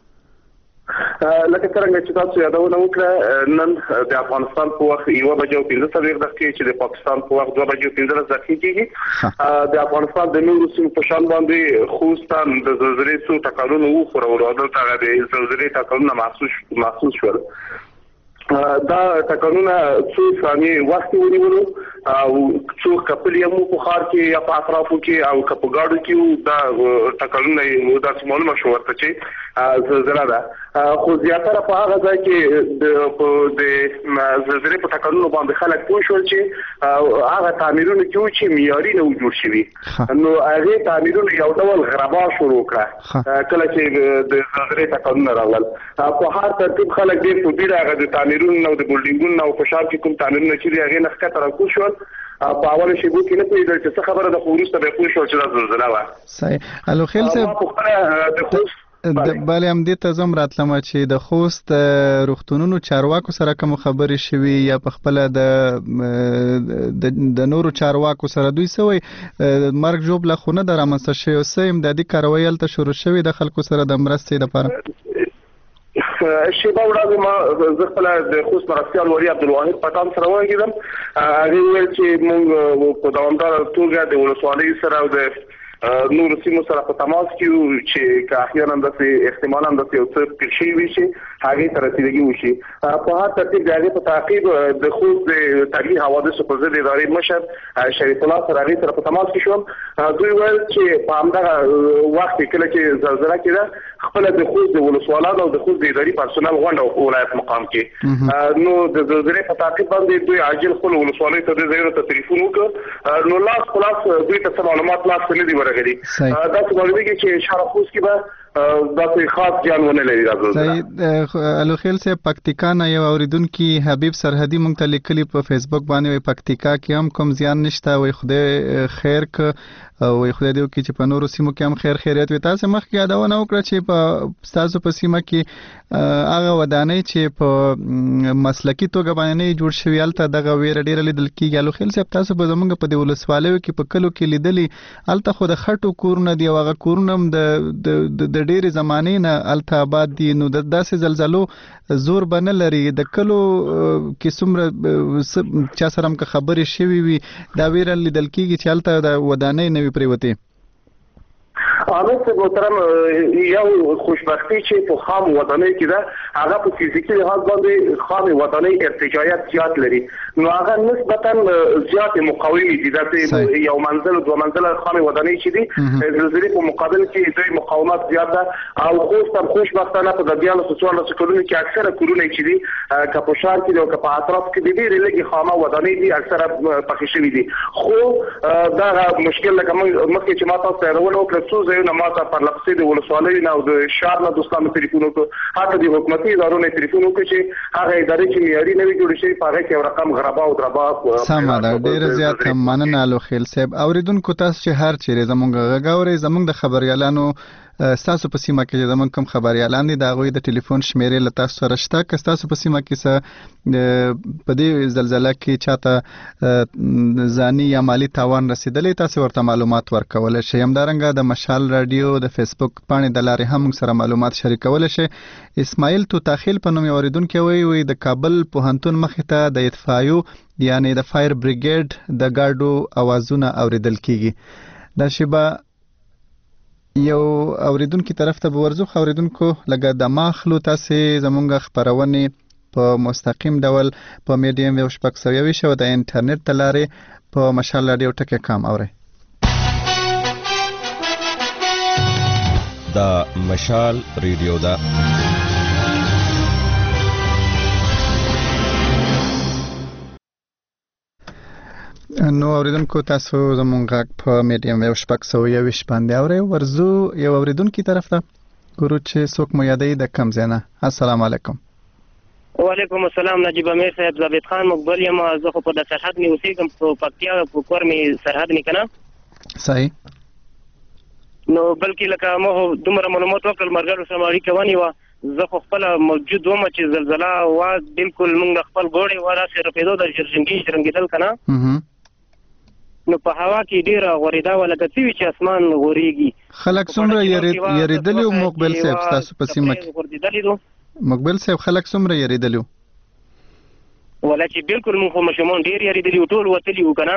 لکه څرنګه چې تاسو یادونه وکړه نن د افغانستان په وخت 1:15 چې د پاکستان په وخت 2:15 کېږي. د افغانستان د نورو سیمو په شان باندې خوستان د زلزلې څو ټکرونه وخوړل او دلته د زلزلې ټکرونه محسوس شول. دا ټکرونه څو ثانیې وخت ونیولو او څو کپلې مو په ښار کې یا په اطرافو کې او که په ګاډو کې دا ټکرونه داسې معلومه شو ورته چې زلزله ده خو زیاتره په هغه ځای کې د زلزلې په ټکرونو باندې خلک پوه شول چې هغه تعمیرونه کې وو چې معیاري نه وو جوړ شوي نو هغې تعمیرونه یو ډول غربا شروع کړه کله چې د زلزلې ټکرونه راغلل په هر ترتیب خلک ډېر په بیړه هغه د تعمیرونو او د بلډینګونو او په شار کې کوم تعمیرونه چې دي هغې نه ښکته راکوز شول په اوله شېبو کې نه پوهېدل چې څه خبره ده خو وروسته بیا پوه شول چې دا زلزله وه. صحیح. الوخیل صاحب د خوست بله همدې ته زم راتلم چې د خوست روغتونونو چارواکو سره کوم خبرې شوي یا په خپل د نورو چارواکو سره دوی سوي مرګ جوړ لخونه د رامنځته شوی سه امدادي کاروي هلته شروع شوی د خلکو سره د مرستې لپاره شیبه وړاندې ما زه خپل د خوست مرستیال ولی عبدالواحد پټان سره وغږېدم هغې وویل چې موږ په دوامداره توګه د ولسوالۍ سره او د نور سیمو سره په تماس کې یو چې که احیانا داسې احتمالا داسې یو څه پېښ شوي وي چې هغې ته رسیدګي وشي په هر ترتیب د هغې په تعقیب د خوست د طبیعي حوادثو پر ضد ادارې مشر شریف الله سره هغې سره په تماس کې شوم دوی ویل چې په همدغه وخت کې کله چې زلزله کېده خپله د خوست د ولسوالانو او د خوست د اداري پرسونل غونډه ولایت مقام کې نو د زلزلې په تعقیب باندې دوی عاجل خپلو ولسوالیو ته دې ځایونو ته تلیفون وکړ نو لاس په لاس دوی ته څه معلومات لاس ته نه دي ورغلي داسې معلومېږي چې شهر خوست کې به داسې خاص جان ونه لري الوخیل صاحب پکتیکا نه یو اوریدونکي حبیب سرحدي مونږ ته لیکلي په فیسبوک باندې وایي پکتیکا کې هم کوم زیان نشته وایي خدای خیر که وایي خدای دې وکړي چې په نورو سیمو کې هم خیریت وي تاسو مخکې یادونه وکړه چې په ستاسو په سیمه کې هغه ودانۍ چې په مسلکي توګه باندې جوړ شوي هلته دغه ویره ډېره لیدل کېږي الوخیل صاحب تاسو به زموږ په دې ولسوالیو کې په کلو کې لیدلي هلته خو د خټو کورونه دي او هغه کورونه هم د ډېرې زمانې نه هلته آباد دي نو داسې زلزلو زور به نه لري د کلو کې څومره چا سره هم که خبرې شوي وي دا ویره لیدل کېږي چې هلته د ودانۍ نه وي پرېوتې عامل صاحب محترم یو خوشبختي چې په خام ودانۍ کې ده هغه په فزیکي لحاظ باندې خام ودانۍ ارتجاعیت زیات لري نو هغه نسبتا زیات مقاومي دي داسې یو منزل او دوه منزله خام ودانۍ چې دي زلزلې په مقابل کې دوی مقاومت زیات ده او خوست هم خوشبختانه په دبیانو سوچوالو کلونو کې اکثره کورونه چې دي که په ښار کې او که په اطراف کې دي ډېرې لږې خامه ودانۍ دي اکثره پخې شوي دي خو دا مشکل لکه مخکې چې ما تاسو ته یادونه وکړه څو ځایونه ما ته پر لپسې د ولسوالیو نه او د ښار نه دوستانو تلیفون وکړو حتی د حکومتي ادارو نه تلیفون وکړو چې هغه ادارې چې معیاري نه وي جوړې شوي په هغې کې یو رقم غربا او دربا سمه ده ډېره زیاته مننه الوخیل صاحب اورېدونکو تاسو چې هر چیرې زموږ غږ اورئ زموږ د خبریالانو ستاسو په سیمه کې زموږ کوم خبریالان دي د هغوی د ټلیفون شمیرې له تاسو سره شته که ستاسو په سیمه کې څه په دې زلزله کې چاته ځاني یا مالي تاوان رسېدلی تاسو ورته معلومات ورکولی شئ همدارنګه د مشال راډیو د فیسبوک پاڼې د لارې هم موږ سره معلومات شریکولی شئ اسماعیل توتاخیل په نوم یې اورېدونکی وایي د کابل پوهنتون مخې ته د اطفایو یعنې د فایر بریګیډ د ګاډو اوازونه اورېدل کېږي دا شیبه یو اوریدونکو طرف ته ورځو اوریدونکو لګه د ماخلو تاسو زمونږ خبرونه په مستقیم ډول په میډیم ویو شپږ سوي شو د انټرنیټ تلارې په مشال راډیو ټکی کام اوري دا مشال ریډیو دا نو اوریدونکو تاسو زمونږ غږ په میډیم ویو شپږ سوي باندې اوري ورځو یو اوریدونکو طرف ته ګورو چې څوک مو یادې د کم زنه السلام علیکم وعلیکم السلام نجیب امیر صاحب ثابت خان مقبل یم زه خو په د سرحد می اوسېږم په پکتیا په کور می سرحد می کنه صحیح نو بلکې لکه مو دومره معلومات وکړل مرګرو سره اړیکه ونیوه زه خو خپل موجود وم چې زلزله واز بالکل موږ خپل ګوړې ولا سره پیدا د جرنګیدل کنه نو په هوا کې ډیره غوریدا ولکه چې اسمان غوریږي خلک څومره یریدلی او مقبل صاحب تاسو په سیمه کې مقبل صاحب خلک څومره یریدلی ولا چې بالکل موږ مشمون ډیر یریدلی ټول وتلی وکنه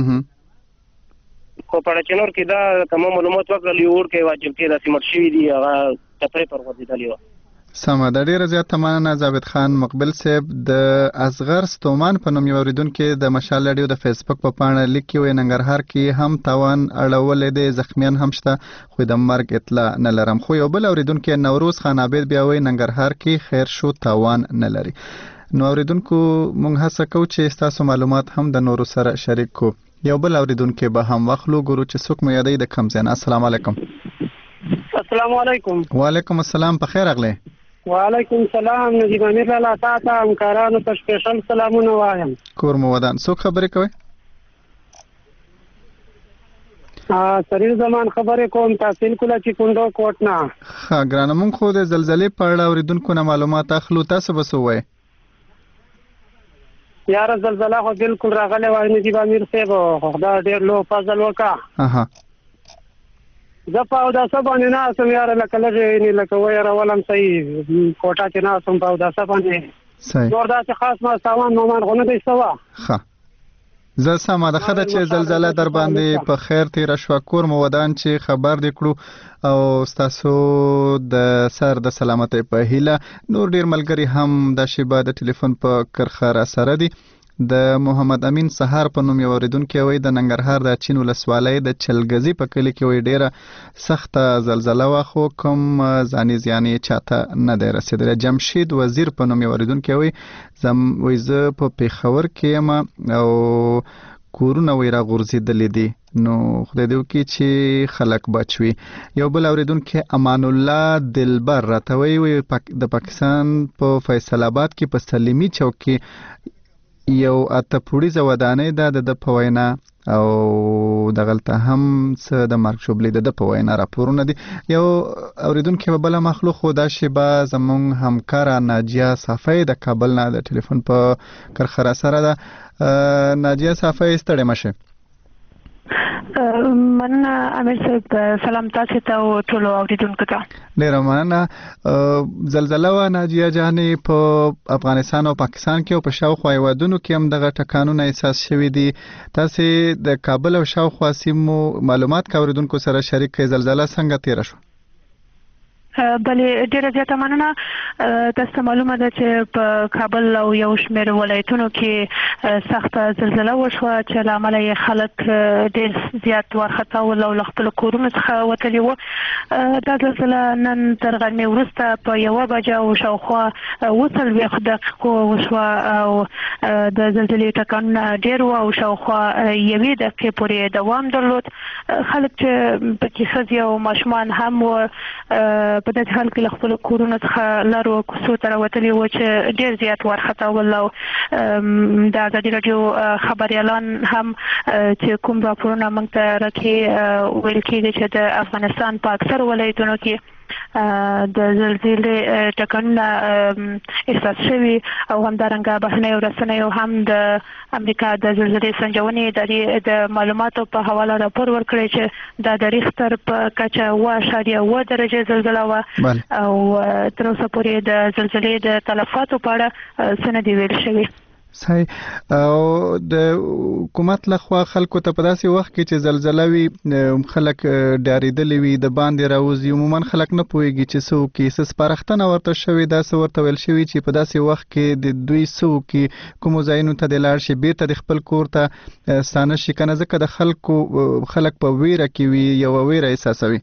خو په چنور کې دا کوم معلومات وکړل یو ور کې واجب کې د سیمه شوی دی هغه تپری پر غوډیدلی و سمه د ډیره زیاته مننه ثابت خان مقبل صاحب د اصغر ستومان په نوم یو اوریدونکو د مشال راډیو د فیسبوک په پاڼه لیکي وي ننګرهار کې هم تاوان اړولې دي زخمیان هم شته خو د مرګ اطلاع نه لرم خو یو بل اوریدونکو نوروز خان عابد بیا وي ننګرهار کې خیر شو تاوان نه لري نو اوریدونکو مونږ هڅه کوو چې تاسو معلومات هم د نورو سره شریک کو یو بل اوریدونکو به هم واخلو ګورو چې څوک مو یادې د کم زین السلام علیکم السلام علیکم وعلیکم السلام په خیر اغله وعلیکم السلام نجیب امیر لاله تاسو همکارانو ته سپیشل سلامونه وایم کور مو ودان څوک خبرې کوي سریر زمان خبرې کوم تحصیل کله چې کندو کوټ نه. ها ګرانه مونږ خو د زلزلې په اړه اوریدونکو نه معلومات اخلو، تاسو به څه وایي؟ یاره زلزله خو بالکل راغلی وای نجیب امیر صاحب، خدای ډېر لو فضل وکړه. زه په اوداسه باندې ناستم یاره، لکه لږې لکه ویرولم صحیح کوټه کې ناستم په اوداسه باندې نور داسې خاص ما سامان مامان خو نه دی سوه. ښه زه سمه ده، ښه ده چې زلزله در باندې په خیر تېره شوه، کور مو ودان چې خبر دې کړو او ستاسو د سر د سلامتۍ په هیله. نور ډېر ملګري هم دا شیبه د ټلیفون په کرښه را سره دي. د محمد امین سهار په نوم یو اوریدونکی وایي د ننګرهار د اچین ولسوالۍ د چلګزي په کلي کې وایي ډېره سخته زلزله وه خو کوم ځاني زیان یې چاته نه دی رسېدلی. جمشید وزیر په نوم یو اوریدونکی وایي زه په پېښور کې یم او کورونه وایي راغورځېدلي دي، نو خدای دې وکړي چې خلک بچ وي. یو بل اوریدونکی امان الله دلبر راته وایي د پاکستان په فیصل آباد کې په سلیمي چوک کې یو اته پوړیزه ودانۍ ده د په وینا او دغلته هم څه د مرګ شوبلې د په وینا راپورونه دي. یو اوریدونکي به بله مخلوق خو دا شیبه زمونږ همکاره ناجیه صافی د کابل نه د ټلیفون په کرښه را سره ده. ناجیه صافی ستړې مه شئ. مننه امیر صاحب، سلام تاسو ته او ټولو اوریدونکو ته. ډیره مننه. زلزله و ناجیه جانې په افغانستان او پاکستان کې او په شاوخوا هیوادونو کې هم دغه ټکانونه احساس شوي دي. تاسې د کابل او شاوخوا سیمو معلومات که اوریدونکو سره شریک کړئ، زلزله څنګه تیره شوه؟ بلې ډیره زیاته مننه. تاسو معلومه ده چې په کابل او یو شمېر ولایتونو کې سخته زلزله وشوه چې له امله یې خلک ډېر زیات وارخطا ول او له خپلو کورونو څخه وتلي وو. دا زلزله نن تر غرمې وروسته په 1 بجه او شاوخوا 40 دقیقو وشوه او د زلزلې ټکانونه ډېر وو او شاوخوا 1 دقیقې پورې دوام درلود. خلک چې پکې ښځې او ماشومان هم وو په دې حال کې له خپل کورونو څخه لارو کوڅو ته راوتلي وو چې ډېر زیات وارخطا ول او د ازادي راډیو خبریالان هم چې کوم راپورونه موږ ته راکړي ویل کېږي چې د افغانستان په اکثر ولایتونو کې د زلزلې ټکانونه احساس شوي او همدارنګه بهرنیو رسنیو هم د امریکا د زلزلې سنجونې ادارې د معلوماتو په حواله راپور ورکړی چې دا د ریختر په کچه 7.7 درجې زلزله وه او تر اوسه پورې د زلزلې د تلفاتو په اړه څه نه دي ویل شوي. صحیح. او د حکومت لخوا خلکو ته په داسې وخت کې چې زلزله وي خلک ډارېدلي وي د باندې راوځي، عموما خلک نه پوهېږي چې څه وکړي. څه سپارښتنه ورته شوې ده، څه ورته ویل شوي چې په داسې وخت کې د دوی څه وکړي، کومو ځایونو ته دې لاړ شي، بیرته د خپل کور ته ستانه شي که نه، ځکه د خلک په ویره کې وي، یوه ویره احساسوي.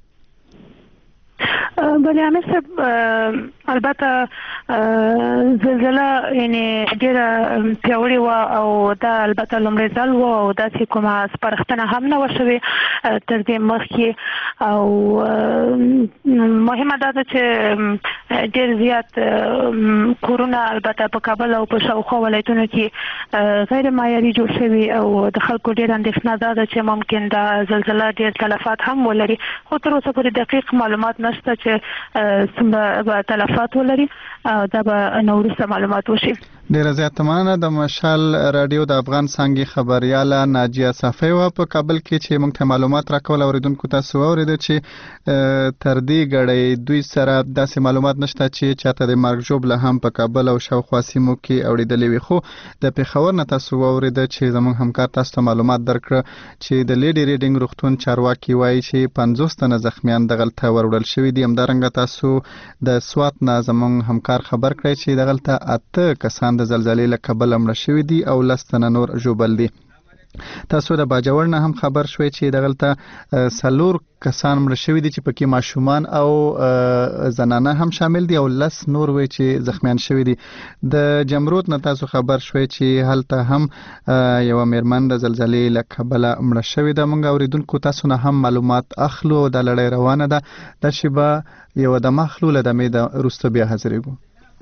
بلې امیر صاحب، البته زلزله یعنې ډېره پیاوړې وه او دا البته لومړی ځل و او داسې کومه سپارښتنه هم نه وه شوې تر دې مخکې. او مهمه دا ده چې ډېر زیات کورونه البته په کابل او په شاوخوا ولایتونو کې غیر معیاري جوړ شوي او د خلکو ډېر اندېښنه دا ده چې ممکن دا زلزله ډېر تلفات هم ولري، خو تر اوسه پورې دقیق معلومات نشته چې څومره به تلفات ولري، دا به نه وروسته معلومات وشي. ډیره زیاته مننه. د مشال راډیو د افغان څانګې خبریاله ناجیه صافی وه په کابل کې چې موږ ته معلومات راکول. اوریدونکو تاسو واورېده چې تر دې ګړۍ دوی سره داسې معلومات نشته چې چاته د مرګ ژوبله هم په کابل او شاوخوا سیمو کې اورېدلې وي. خو د پېښور نه تاسو واورېده چې زموږ همکار تاسو ته معلومات درکړه چې د لیډي ریډینګ روغتون چارواکي وایي چې 50 تنه زخمیان دغلته وروړل شوي دي. همدارنګه تاسو د سوات نه زموږ همکار خبر کړی چې دغلته 8 کسان د زلزلې له کبله مړه شوي دي او 10 تنه نور ژوبل دي. تاسو د باجوړ نه هم خبر شوي چې دغلته 4 کسان مړه شوي دي چې پکې ماشومان او زنانه هم شامل دي او 10 نور وي چې زخمیان شوي دي. د جمرود نه تاسو خبر شوي چې هلته هم یوه میرمن د زلزلې له کبله مړه شوې ده. موږ اوریدونکو تاسو نه هم معلومات اخلو. دا لړۍ روانه ده. دا شیبه یوه دمه اخلو، له دمې د وروسته بیا حاضرېږو.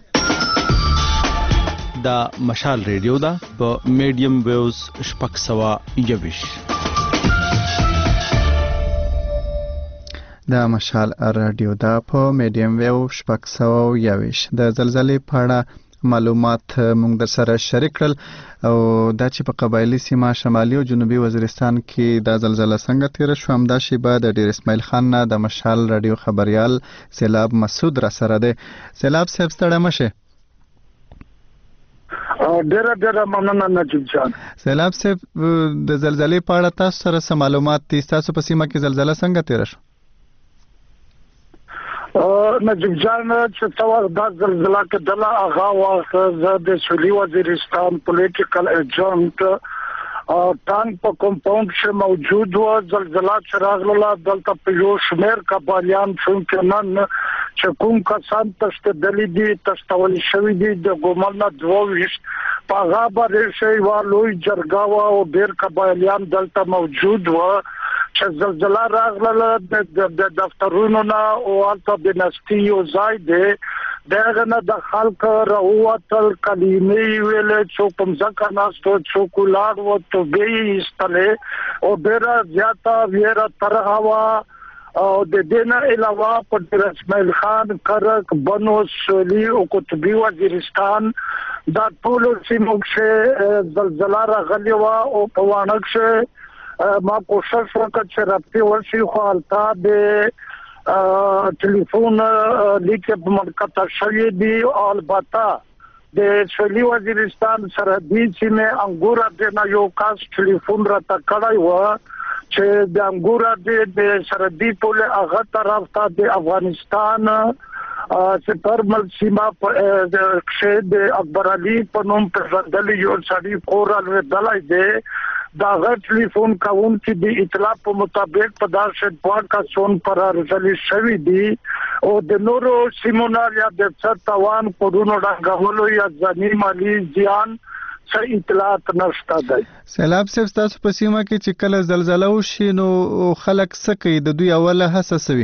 دا مشال ریډیو ده په میډیم ویوز 621. د مشال رادیو دا په میډیم ویو 621 د زلزلې په اړه معلومات موږ در سره شریک کړل او دا چې په قبایلی سیمه شمالي او جنوبي وزیرستان کې د زلزلہ څنګه تیر شو هم دا شیبه د ډیر اسماعیل خان نه د مشال رادیو خبريال سیلاب مسعود را سره ده. سیلاب صاحب ستړی مشه. ډېر مننه نجیب جان. سیلاب صاحب د زلزلې په اړه تاسو سره څه معلومات دي؟ تاسو په سیمه کې زلزلہ څنګه تیر شو؟ نجیب جان چې څوار د زلزلہ کې دلا اغا واخه د سولي وزیرستان پولیټیکل ایجنټ ټانک په کمپاوند کې موجود و. زلزلہ چې راغله دلته په یو شمیر قبایلیان څنګه نن چې کوم کسان تشتدلی دي تشتول شوی دي د ګومل نه 22 پاغا باندې شی والوی جرګاوا او ډیر قبایلیان دلته موجود و چې زلزلہ راغله د دفترونو نه او البته د نستی او زائده دغه نه د خلک راوتل کلمې ویل چې کوم ځکه ناستو چوکولاد و تو به استله او ډیر زیاته ویره تر هوا او د دینه علاوه په اسماعیل خان کرک بنو سولی او قطبی وزیرستان دا ټول سیمو کې زلزلہ راغلی و او په وانه کې ما کوشش وکړ چې رابطه ورشي خو البته د ټلیفون لیکه په منقطع شوی دی او البته د سولي وزیرستان سرحدي سیمه انګورا د یو کاس ټلیفون را تکړای و چې د انګورا د سرحدي پول هغه طرف ته د افغانستان سپرمل سیمه د شه د اکبر علي په نوم په ځل یو سړي کورال ودلای دی دا غټ ټلیفون کاون چې د اطلاع په مطابق په داشت پوان کا سون پر ارزلی شوی دی او د نورو سیمونو یا د څتوان کورونو ډنګولو یا ځنی مالی زیان څه اطلاعات نشته دی. سیلاب صاحب تاسو په سیمه کې چې کله زلزلہ وشي نو خلک څه کوي؟ د دوی اوله حساسوي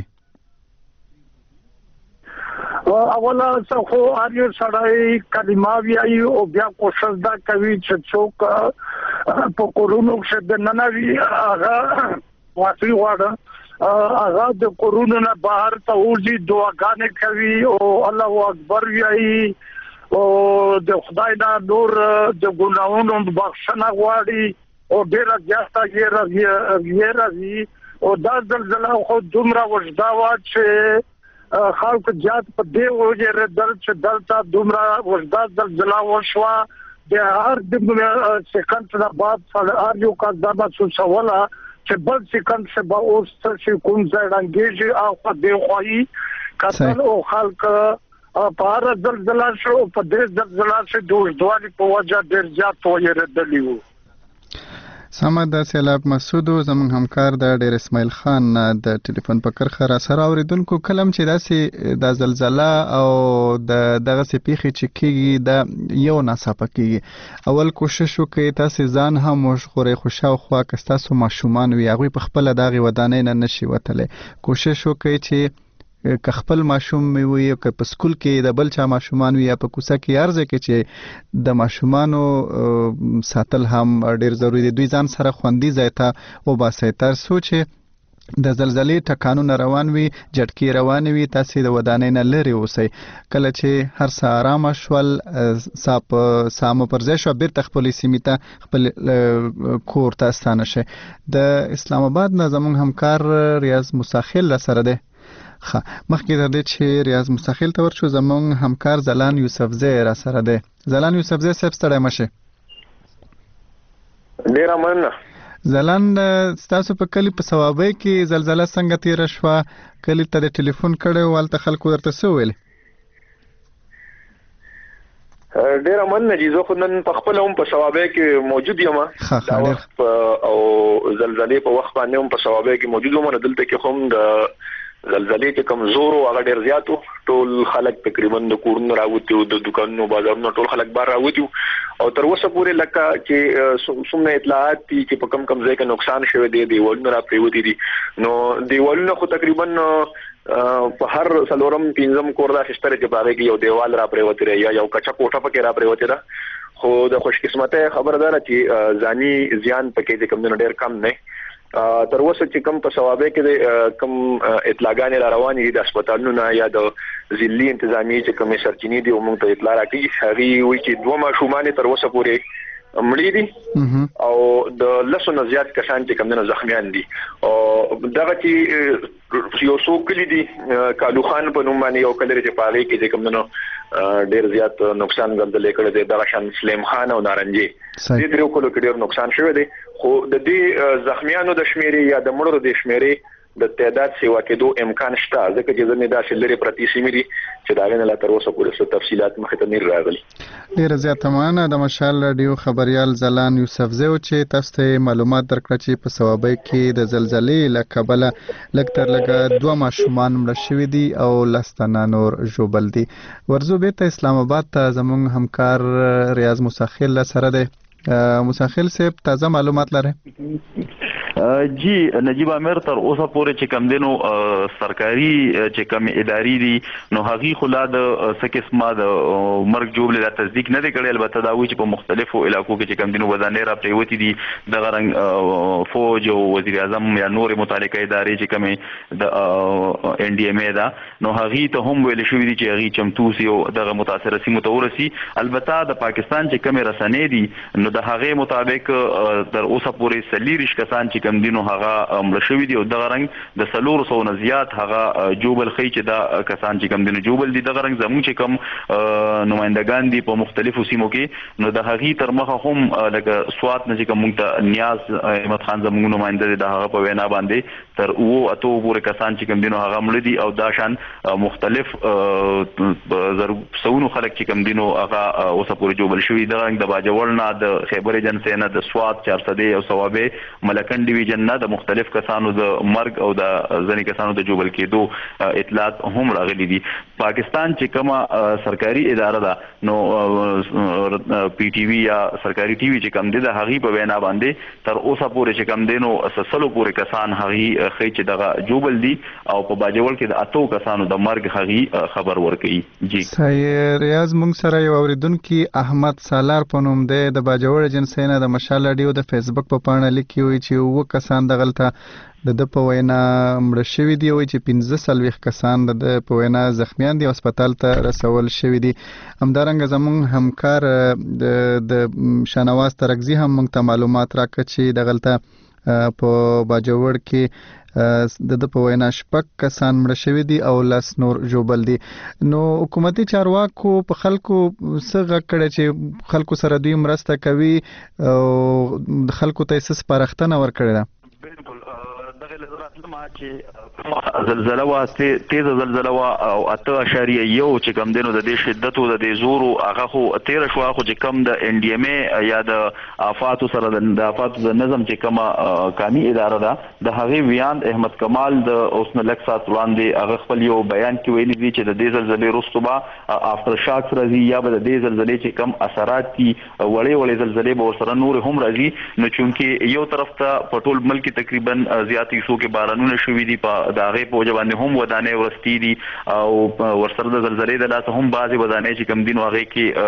اوله څه خو اړ سړی کلمه وی او بیا کوشش دا کوي چې څوک په کورونو کې د ننوي هغه واقعي واړه هغه د کورونو نه بهر ته وځي دعاګانې کوي او الله اکبر وی او د خدای دا نور د ګناہوں بخښنه غواړي او ډیر زیاته یې او دا زلزلہ خو دومره وجدا وا چې خلک جات په دی وجه ردل چې دلته دومره وجدا زلزلہ وشوا د هر د سکند نه بعد هر یو کا دا سوسولا چې بل سکند څخه به اوس څه کوم ځای رانګيږي او په دی خوایي کتل او خلک په هر زلزلہ شو په دې زلزلہ چې دوه په وجه ډیر زیات ویردلی وو. سمه د سیلاب مسعود زموږ همکار د ډیر اسماعیل خان د ټلیفون په کرخه را سره اوریدونکو کلم چې داسې د زلزلہ او دغه سي پیخي چې کیږي د یو ناڅاپه کیږي اول کوشش وکړئ تاسو ځان هم وشخوري خوشاو خوا کستاسو ماشومان وي هغه په خپل دغه ودانې نه نشي وتلې کوشش وکړئ چې که خپل ماشوم وي او که په سکول کې د بل چا ماشومان وي یا په کوڅه کې ارزه کې چې د ماشومانو ساتل هم ډیر ضروری دي. دوی ځان سره خوندي ځای ته وباسي تر څو چې د زلزلې ټکانونه روان وي جټکې روان وي تاسو د ودانې نه لري اوسئ. کله چې هر څه آرام شول سامو پر ځای شو بیرته خپل سیمه ته خپل کور ته ستانه شي. د اسلام آباد نه زموږ همکار ریاض مساخیل سره ده. مخکې د دې چې ریاض مستقل ته ورشو زمونږ همکار زلان یوسفزی را سره ده. زلان یوسفزی صاحب ستړی مشه. ډیر مننه. زلان تاسو په کلی په ثوابۍ کې زلزلہ څنګه تیر شو؟ کلی ته د ټلیفون کړو ولته خلکو درته څه ویل؟ ډیر مننه جی زه خو نن په خپل هم په ثوابۍ کې موجود یم او زلزلې په وخت باندې هم په ثوابۍ کې موجود یم. دلته کې هم د زلزلې کې کمزور او هغه ډیر زیاتو ټول خلک تقریبا د کورونو راوتی او د دکانونو بازارونو ټول خلک بار راوتی او تر اوسه پورې لکه چې څومره اطلاعات دي چې په کم ځای کې نقصان شوی دی دیوالونه را پریوتی دي نو دیوالونه خو تقریبا په هر څلورم پنځم کور دا شتره چې باندې کې یو دیوال را پریوتی یا یو کچا کوټه پکې را پریوتی ده خو د خوش قسمته خبردار چې ځاني زیان پکې د کم ډیر کم نه تر اوسه چې کوم په ثوابه کې کوم اطلاعګانې را روانې دي د هسپتالونو یا د ضلعي انتظامی چې کومې سرچینې دي موږ ته اطلاع راکړي هغه وایي چې 2 ماشومان تر اوسه پورې مړي دي او د لسو نه زیات کسان چې کوم نه زخمیان دي او دغه چې یو څو کلی دي کالو خان په نوم باندې یو کلی چې پاره کې چې کوم نه ډیر زیات نقصان غندل کړي دي دغه شان سلیم خان او نارنجي دې درو کولو کې ډیر نقصان شوی دی خو د دې زخمیانو د شمیرې یا د مړو د شمیرې د تعداد سیوا کېدو امکان شته ځکه چې زموږ د شلري پرتی سیمې دي چې دا غنه لا تر اوسه پورې څه تفصيلات مخه ته نه راغلي. ډیر زیاته مننه د مشال رادیو خبريال زلان یوسفزو چې تاسو ته معلومات درکړه چې په ثوابه کې د زلزلې لکبله لکتر لګه 2 ماشومان مړ شوي دي او لستانه نور جوبل دي. ورزو بیت اسلام آباد ته زموږ همکار ریاض مساخیل سره دی. مساخیل صاحب تازه معلومات لري؟ جی نجیب امیر تر اوسه پورې چې کم دینو سرکاري چې کم اداري دي نو هغه خلا د سکسما د مرګ جوړل د تصدیق نه دی کړی البته دا وی چې په مختلفو علاقو کې چې کم دینو ودانې را پریوتی دي د غرنګ فوج او وزیر اعظم یا نور متعلقه ادارې چې کم د ان ډي ام ای دا نو هغه ته هم ویل شوې دي چې هغه چمتو سي او د متاثر سیمو ته ورسي. البته د پاکستان چې کم رسنۍ دي نو د هغه مطابق تر اوسه پورې سلیریش کسان چې کم دینو هغه مړ شوی دی او د غرنګ د 300 نه زیات هغه جوبل خي چې دا کسان چې کم دینو جوبل دي د غرنګ زموږ چې کم نمائندگان دي په مختلفو سیمو کې نو د هغه تر مخه هم لکه سوات نه چې کوم ته نیاز احمد خان زموږ نمائنده د هغه په وینا باندې تر او اتو پورې کسان چې کم دینو هغه مړ دي او دا شان مختلف سونو خلک چې کم دینو هغه اوسه پورې جوبل شوی د غرنګ د باجوړ نه د خیبر جنسه نه د سوات 400 او ثوابه ملکن ډیویژن نه د مختلف کسانو د مرګ او د ځنی کسانو د جوبل کېدو اطلاعات هم راغلي دي. پاکستان چې کومه سرکاري اداره ده نو پی ټي وی یا سرکاري ټي وی چې کم دي د هغه په وینا باندې تر اوسه پورې چې کم دینو اساسلو پورې کسان هغه خي چې دغه جوبل دي او په باجوړ کې د اتو کسانو د مرګ هغه خبر ورکړي. جی صحیح ریاض مونږ سره یو اوریدونکو احمد سالار په نوم دی د باجوړ جنسینه د مشال رادیو د فیسبوک په پاڼه لیکي وي چې و کسان دغلته د په وینا مړ شوی دی او چې 15 کسان د په وینا زخمیان دي هسپتال ته رسول شوی دي. همدارنګه زموږ همکار د شانواز ترغزی هم موږ ته معلومات راکړي چې دغلته په باجوړ کې د په وینا شپږ کسان مړ شوی دي او لاس نور جوبل دي. نو حکومتي چارواکو په خلکو څنګه کړي چې خلکو سره دوی مرسته کوي او خلکو ته سس پرختنه ورکړي ده؟ بالکل دغه لزرات ما چې زلزلہ وا تیز زلزلہ وا او 8.1 چې کم دینو د دې شدت او د دې زور هغه خو 13 شو خو چې کم د ان ډي ام ای یا د آفات سره د آفات د نظم چې کما قومي اداره ده د هغه ویان احمد کمال د اوسنه لکسات وړاندې هغه خپل یو بیان کې ویلي دي چې د دې زلزلې وروسته افټر شاکس راځي یا د دې زلزلې چې کم اثرات دي وړې زلزلې به سره نور هم راځي نو چونکه یو طرف ته په ټول ملک تقریبا زیاتې شو کې بارانونه شوې دي په داغه په وجبانه هم ودانې ورستي دي او ورسره د زلزلې د لاس هم بعضي ودانې چې کم دین واغې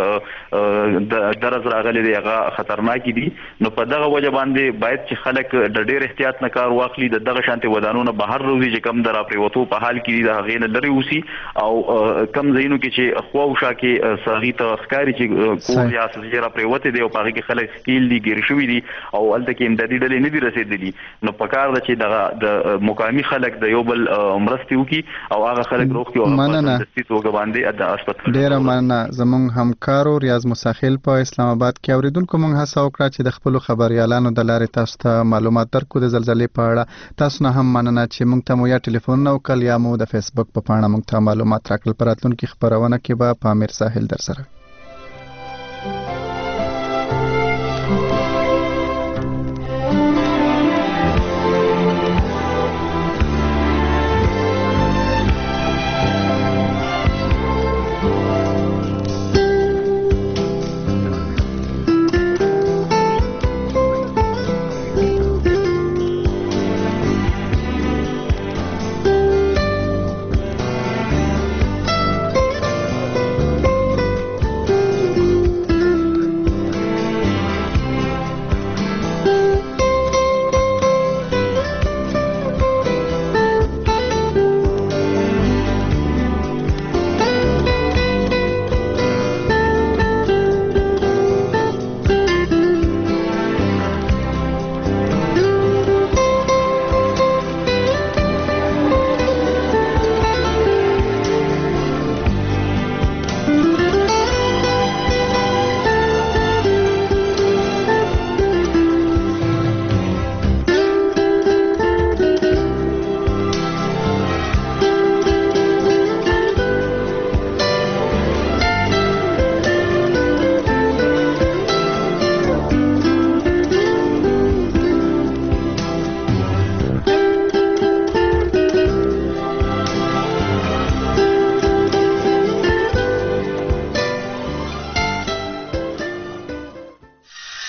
کې د درز راغلي دي هغه خطرناک دي نو په دغه وجبانه باید چې خلک د ډېر احتیاط نه کار واخلي دغه شانتي ودانونه بهر روزي چې کم درا پریوتو په حال کې د هغې نه لري اوسي او کم زینو کې چې خواوشا کې صحیح ته ښکاری چې کور یا سجره پریوته دي او په هغه کې خلک سکیل دي ګیر شوی دي او الته کې امدادي ډلې نه دي رسیدلي نو په کار د چې د مقامی خلک د یو بل مرستي وکي او هغه خلک روغ کې او د ستوګ باندې د هسپتال ډیر مننه. زموږ همکارو ریاض مساخیل په اسلام آباد کې اوریدونکو موږ هڅه وکړه چې د خپل خبريالانو د لارې تاسو ته معلومات درکو د زلزلې په اړه. تاسو نه هم مننه چې موږ ته مو یا ټلیفون نو کول یا مو د فیسبوک په پاڼه موږ ته معلومات راکړل. پراتلونکو خبرونه کې به پامیر ساحل در سره